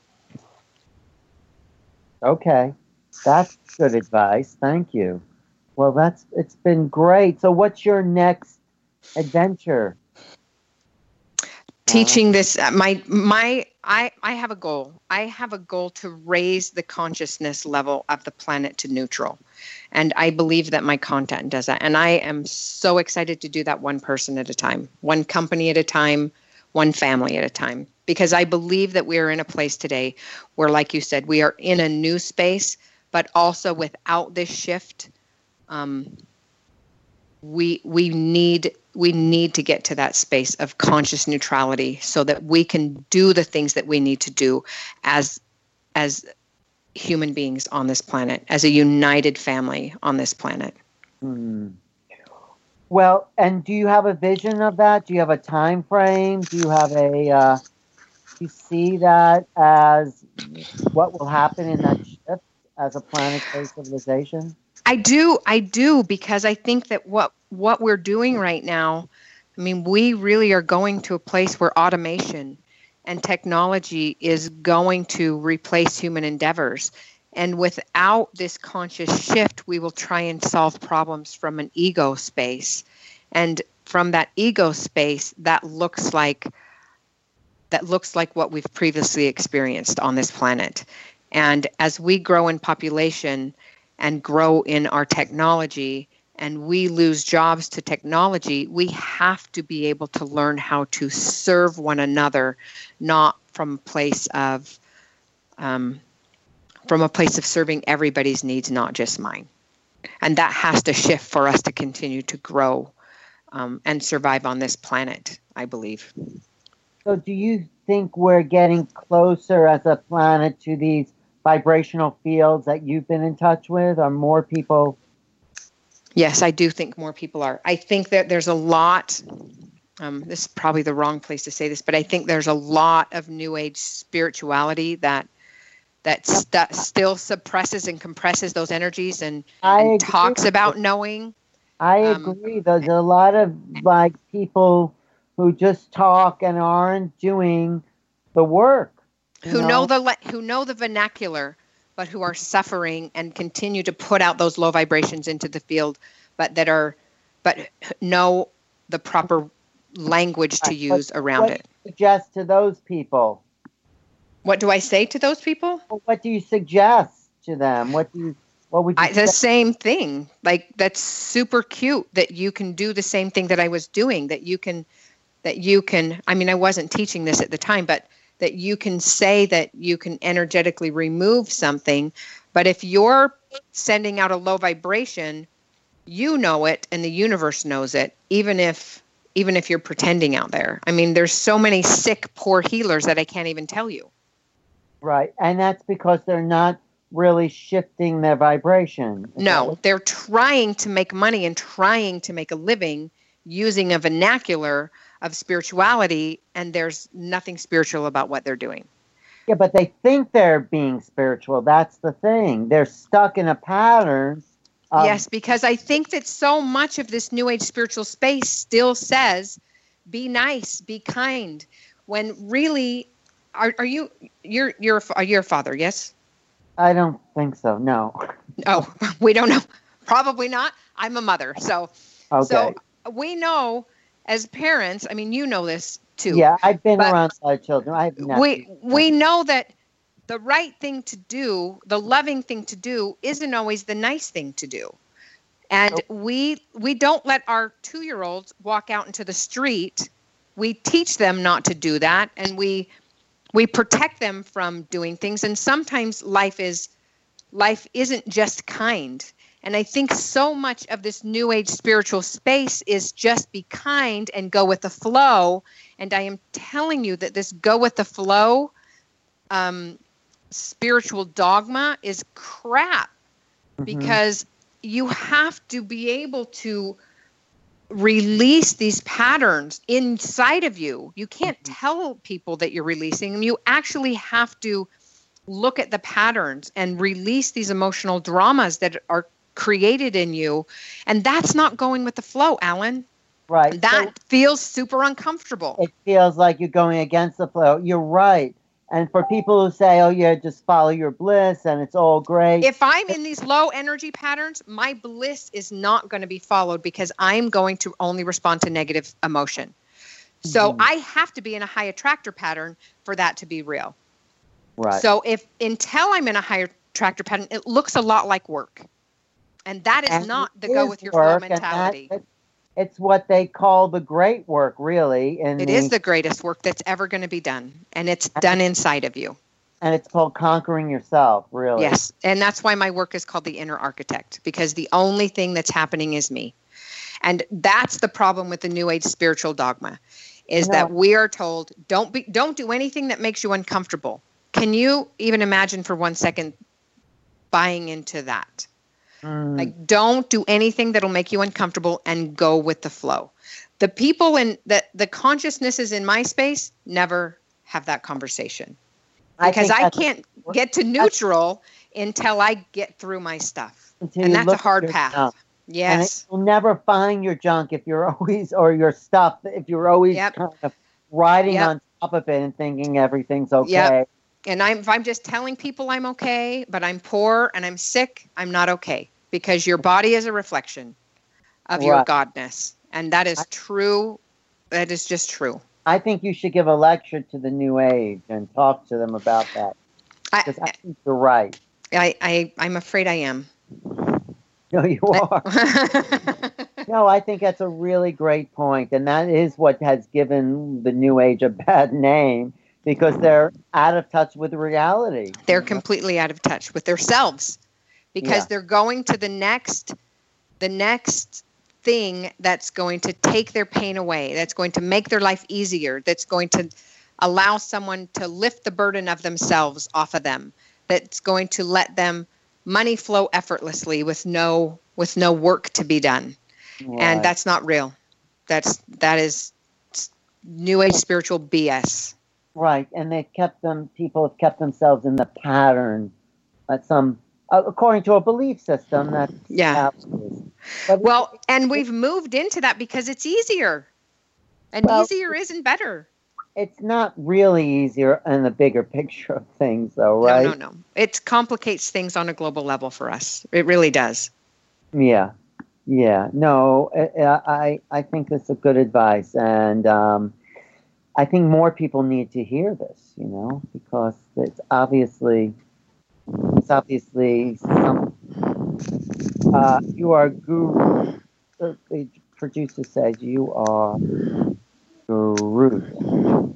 Okay. That's good advice. Thank you. Well, that's it's been great. So what's your next adventure? Teaching this, uh, my, my, I, I have a goal. I have a goal to raise the consciousness level of the planet to neutral. And I believe that my content does that. And I am so excited to do that one person at a time, one company at a time, one family at a time. Because I believe that we are in a place today where, like you said, we are in a new space, but also without this shift, um, we we need we need to get to that space of conscious neutrality so that we can do the things that we need to do as as human beings on this planet, as a united family on this planet. Hmm. Well, and do you have a vision of that? Do you have a time frame? Do you have a, uh, do you see that as what will happen in that shift as a planetary civilization? I do, I do, because I think that what what we're doing right now, I mean, we really are going to a place where automation and technology is going to replace human endeavors. And without this conscious shift, we will try and solve problems from an ego space. And from that ego space, that looks like that looks like what we've previously experienced on this planet. And as we grow in population and grow in our technology, and we lose jobs to technology, we have to be able to learn how to serve one another, not from a place of um, from a place of serving everybody's needs, not just mine. And that has to shift for us to continue to grow um, and survive on this planet, I believe. So do you think we're getting closer as a planet to these vibrational fields that you've been in touch with? Are more people? Yes, I do think more people are. I think that there's a lot, um, this is probably the wrong place to say this, but I think there's a lot of New Age spirituality that that st- still suppresses and compresses those energies and, and talks about knowing. I agree. Um, There's a lot of like people who just talk and aren't doing the work. Who know? know the who know the vernacular, but who are suffering and continue to put out those low vibrations into the field, but that are, but know the proper language to use what, around what it. Do you suggest to those people? What do I say to those people? Well, what do you suggest to them? What do you? What would you? I, the same thing. Like that's super cute that you can do the same thing that I was doing. That you can, that you can. I mean, I wasn't teaching this at the time, but that you can say that you can energetically remove something. But if you're sending out a low vibration, you know it, and the universe knows it. Even if, even if you're pretending out there. I mean, there's so many sick, poor healers that I can't even tell you. Right. And that's because they're not really shifting their vibration. No, they're trying to make money and trying to make a living using a vernacular of spirituality, and there's nothing spiritual about what they're doing. Yeah, but they think they're being spiritual. That's the thing. They're stuck in a pattern. Of- yes, because I think that so much of this New Age spiritual space still says, be nice, be kind, when really... Are are you you're you're are you a father? Yes. I don't think so. No. Oh, we don't know. Probably not. I'm a mother, so okay. So we know as parents. I mean, you know this too. Yeah, I've been around a lot of children. I have we we know that the right thing to do, the loving thing to do, isn't always the nice thing to do, and nope. we we don't let our two-year-olds walk out into the street. We teach them not to do that, and we. We protect them from doing things, and sometimes life is life isn't just kind. And I think so much of this New Age spiritual space is just be kind and go with the flow. And I am telling you that this go with the flow um, spiritual dogma is crap, mm-hmm. because you have to be able to release these patterns inside of you. You can't tell people that you're releasing them. You actually have to look at the patterns and release these emotional dramas that are created in you. And that's not going with the flow, Alan. Right. That so feels super uncomfortable. It feels like you're going against the flow. You're right. And for people who say, oh, yeah, just follow your bliss and it's all great. If I'm in these low energy patterns, my bliss is not going to be followed because I'm going to only respond to negative emotion. So mm-hmm. I have to be in a high attractor pattern for that to be real. Right. So if until I'm in a high attractor pattern, it looks a lot like work. And that is and not the go with your flow mentality. That, it's what they call the great work, really. And it the, is the greatest work that's ever going to be done. And it's done inside of you. And it's called conquering yourself, really. Yes. And that's why my work is called the inner architect, because the only thing that's happening is me. And that's the problem with the New Age spiritual dogma, is no. that we are told, don't be, don't do anything that makes you uncomfortable. Can you even imagine for one second buying into that? Mm. Like, don't do anything that'll make you uncomfortable and go with the flow. The people in the, the consciousnesses in my space never have that conversation because I, I can't get to neutral until I get through my stuff. And that's a hard path. Junk. Yes. And you'll never find your junk if you're always, or your stuff, if you're always yep. kind of riding yep. on top of it and thinking everything's okay. Yep. And I'm, if I'm just telling people I'm okay, but I'm poor and I'm sick, I'm not okay, because your body is a reflection of right. your godness. And that is true. That is just true. I think you should give a lecture to the New Age and talk to them about that. Because I, I think you're right. I, I, I'm afraid I am. No, you are. No, I think that's a really great point. And that is what has given the New Age a bad name, because they're out of touch with reality. They're completely out of touch with themselves, because yeah. they're going to the next, the next thing that's going to take their pain away, that's going to make their life easier, that's going to allow someone to lift the burden of themselves off of them, that's going to let them money flow effortlessly with no with no work to be done. Right. And that's not real. That's that is New Age spiritual B S. Right. And they kept them people have kept themselves in the pattern at some uh, according to a belief system that yeah. But well, and we've moved into that because it's easier. And well, easier isn't better. It's not really easier in the bigger picture of things, though, right? No, no, no. It complicates things on a global level for us. It really does. Yeah, yeah. No, I, I think that's a good advice, and um, I think more people need to hear this. You know, because it's obviously, it's obviously some. Uh, you are guru. The producer says you are guru.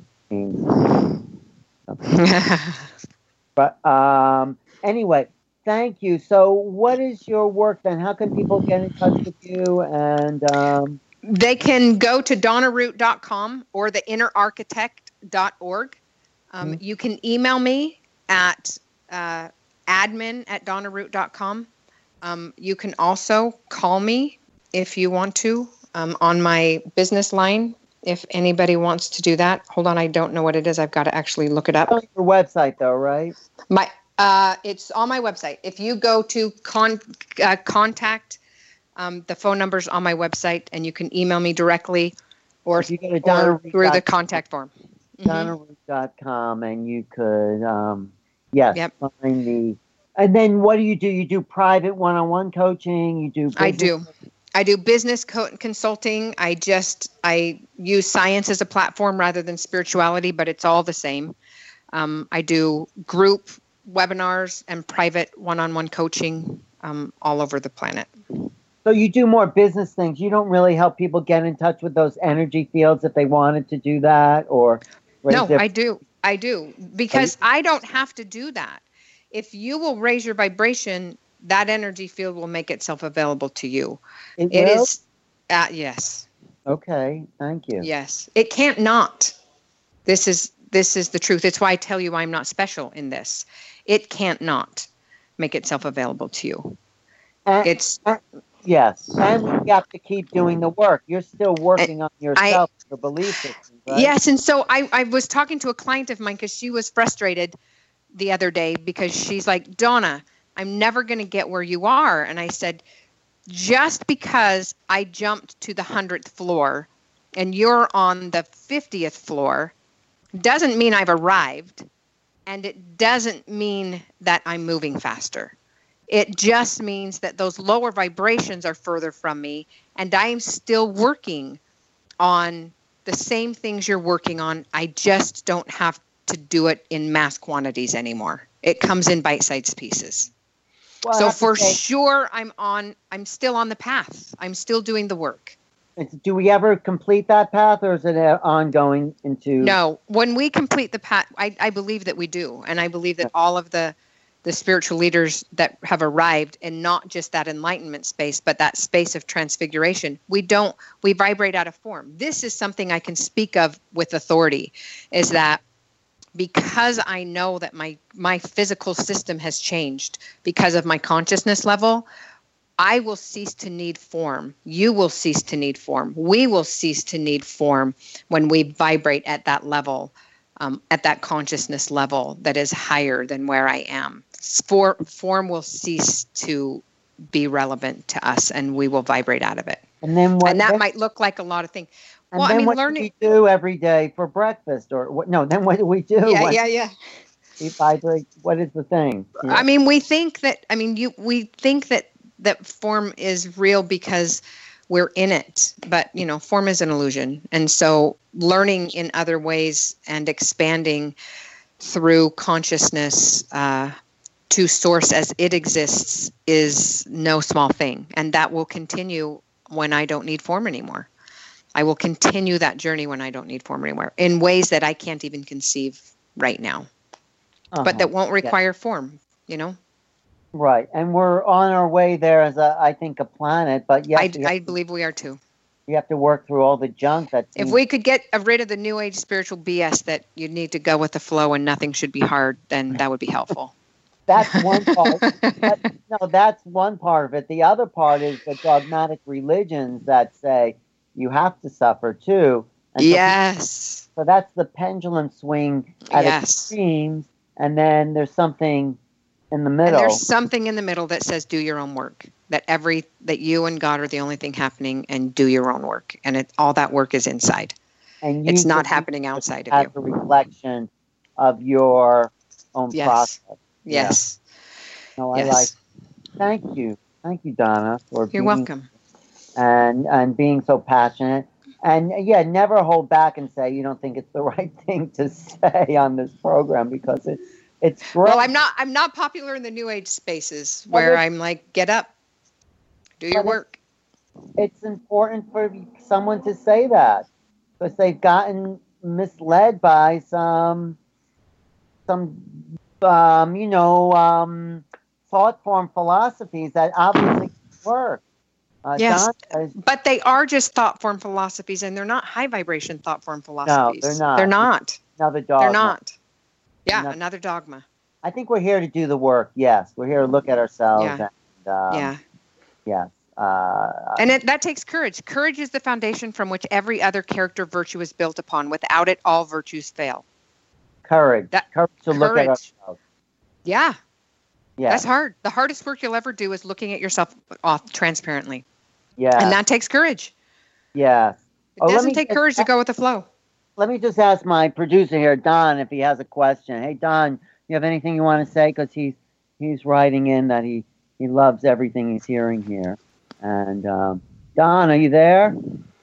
But um, anyway, thank you. So what is your work then? How can people get in touch with you? And um, they can go to donna root dot com or the inner architect dot org. Um, mm-hmm. You can email me at uh, admin at donna root dot com. Um, you can also call me if you want to um, on my business line. If anybody wants to do that, hold on, I don't know what it is. I've got to actually look it up. On your website, though, right? My, uh, it's on my website. If you go to con, uh, contact, um, the phone number's on my website, and you can email me directly, or, you go to Donna or through the contact form. Mm-hmm. donna root dot com, and you could, um, yes, yep. find the. And then, what do you do? You do private one-on-one coaching. You do. I do. I do business co- consulting. I just, I use science as a platform rather than spirituality, but it's all the same. Um, I do group webinars and private one-on-one coaching um, all over the planet. So you do more business things. You don't really help people get in touch with those energy fields if they wanted to do that, or no, their- I do. I do because I don't have to do that. If you will raise your vibration, that energy field will make itself available to you. It, it will? is, uh, yes. Okay, thank you. Yes, it can't not. This is this is the truth. It's why I tell you I'm not special in this. It can't not make itself available to you. And, it's and, yes, and we have to keep doing the work. You're still working on yourself, I, your belief system, right? Yes, and so I, I was talking to a client of mine because she was frustrated the other day because she's like, Donna, I'm never going to get where you are. And I said, just because I jumped to the hundredth floor and you're on the fiftieth floor doesn't mean I've arrived. And it doesn't mean that I'm moving faster. It just means that those lower vibrations are further from me. And I'm still working on the same things you're working on. I just don't have to do it in mass quantities anymore. It comes in bite-sized pieces. Well, so for say, sure, I'm on. I'm still on the path. I'm still doing the work. Do we ever complete that path, or is it ongoing into? No. When we complete the path, I, I believe that we do, and I believe that all of the the spiritual leaders that have arrived, and not just that enlightenment space, but that space of transfiguration, we don't. We vibrate out of form. This is something I can speak of with authority. Is that because I know that my, my physical system has changed because of my consciousness level, I will cease to need form. You will cease to need form. We will cease to need form when we vibrate at that level, um, at that consciousness level that is higher than where I am. For, form will cease to be relevant to us, and we will vibrate out of it. And then what? And that then, might look like a lot of things. And well, then I mean, what learning. do we do every day for breakfast, or what? No, then what do we do? Yeah, when yeah, yeah. We vibrate. What is the thing? Yeah. I mean, we think that. I mean, you. We think that that form is real because we're in it, but you know, form is an illusion, and so learning in other ways and expanding through consciousness uh, to source as it exists is no small thing, and that will continue when I don't need form anymore. I will continue that journey when I don't need form anymore in ways that I can't even conceive right now, uh-huh. but that won't require yeah. form, you know? Right. And we're on our way there as a, I think, a planet, but yes. I, I believe we are too. You have to work through all the junk that. If we could get rid of the new age spiritual B S that you need to go with the flow and nothing should be hard, then that would be helpful. That's one part. that, no, that's one part of it. The other part is the dogmatic religions that say you have to suffer too. And yes. So, so that's the pendulum swing at yes. extremes, and then there's something in the middle. And there's something in the middle that says do your own work. That every that you and God are the only thing happening, and do your own work, and it, all that work is inside. And it's not happening outside of you. As a reflection of your own yes. process. Yes. Yeah. No, I yes. like. Thank you, thank you, Donna, for you're being, welcome. And and being so passionate, and yeah, never hold back and say you don't think it's the right thing to say on this program because it's it's great. Well, I'm not I'm not popular in the new age spaces where I'm like, get up, do your work. It's important for someone to say that because they've gotten misled by some some um, you know um, thought form philosophies that obviously work. Uh, yes, Don, but they are just thought form philosophies, and they're not high vibration thought form philosophies. No, they're not. They're not. Another dogma. They're not. Yeah, another, another dogma. I think we're here to do the work. Yes, we're here to look at ourselves. Yeah. And, um, yeah. Yes. Uh, and it, that takes courage. Courage is the foundation from which every other character virtue is built upon. Without it, all virtues fail. Courage. That, courage to courage. look at ourselves. Yeah. Yeah. That's hard. The hardest work you'll ever do is looking at yourself off transparently. Yeah. And that takes courage. Yes. It oh, doesn't take courage to go with the flow. Let me just ask my producer here, Don, if he has a question. Hey, Don, you have anything you want to say? Because he's he's writing in that he, he loves everything he's hearing here. And um, Don, are you there?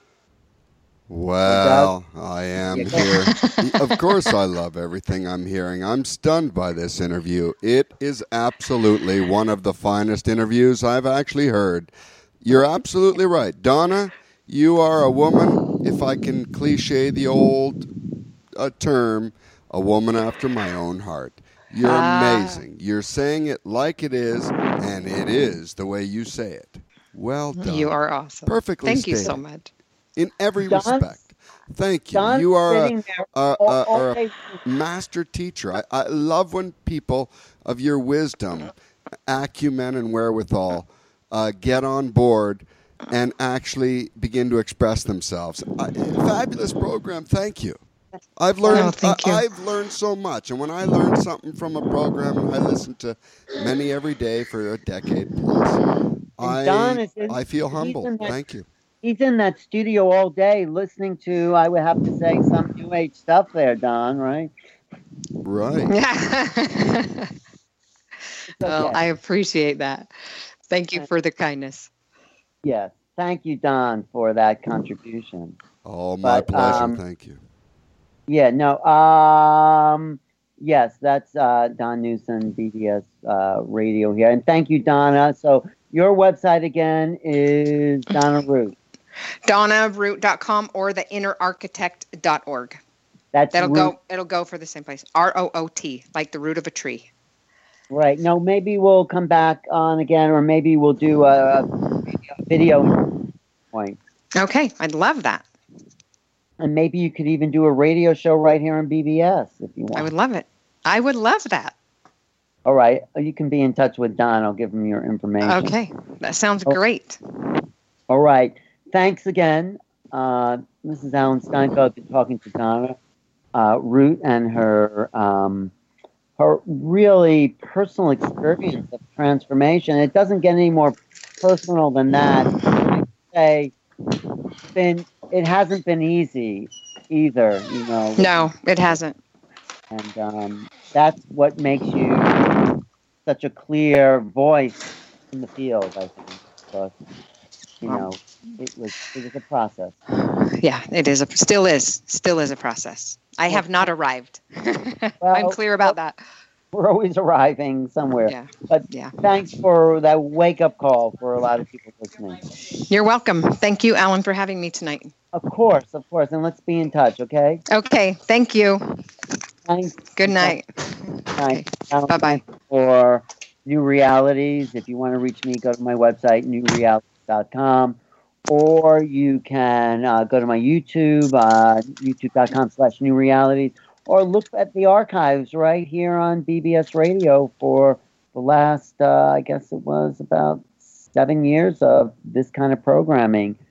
Well, I am here. Of course I love everything I'm hearing. I'm stunned by this interview. It is absolutely one of the finest interviews I've actually heard. You're absolutely right. Donna, you are a woman, if I can cliche the old uh, term, a woman after my own heart. You're Ah. amazing. You're saying it like it is, and it is the way you say it. Well done. You are awesome. Perfectly Thank stated. you so much. In every Don's- respect. Thank you. Don's You are a, sitting there a, all- a, all are a day- master teacher. I, I love when people of your wisdom, acumen, and wherewithal uh, get on board and actually begin to express themselves. I, fabulous program. Thank you. I've learned. Oh, thank I, you. I've learned so much, and when I learn something from a program, and I listen to many every day for a decade plus, I Don is in- I feel he's humble. in that- Thank you. He's in that studio all day listening to, I would have to say, some new age stuff there, Don, right? Right. Well, okay. I appreciate that. Thank you for the kindness. Yes. Thank you, Don, for that contribution. Oh, my But, pleasure. um, Thank you. Yeah, no. Um, yes, that's uh, Don Newsom, B D S uh, Radio here. And thank you, Donna. So your website again is Donna Root. donna root dot com or the inner architect dot org. That's That'll Root. go it'll go for the same place. R O O T, like the root of a tree. Right. No, maybe we'll come back on again, or maybe we'll do a, a video point. Okay, I'd love that. And maybe you could even do a radio show right here on B B S if you want. I would love it. I would love that. All right. You can be in touch with Don. I'll give him your information. Okay, that sounds Oh. great. All right. Thanks again. Uh, this is Alan Steinfeld talking to Donna uh, Root and her um, her really personal experience of transformation. It doesn't get any more personal than that. I say it's been it hasn't been easy either. You know. No, it hasn't. And um, that's what makes you such a clear voice in the field, I think. Because, you know, it was it was a process. Yeah, it is. A, still is. Still is a process. I have not arrived. I'm clear about that. We're always arriving somewhere. Yeah. But Yeah. thanks for that wake-up call for a lot of people listening. You're welcome. Thank you, Alan, for having me tonight. Of course, of course. And let's be in touch, okay? Okay. Thank you. Thanks. Good night. Night. Okay. Bye-bye. For New Realities, if you want to reach me, go to my website, new realities dot com. Or you can uh, go to my YouTube, uh, youtube.com slash new realities, or look at the archives right here on B B S Radio for the last, uh, I guess it was about seven years of this kind of programming.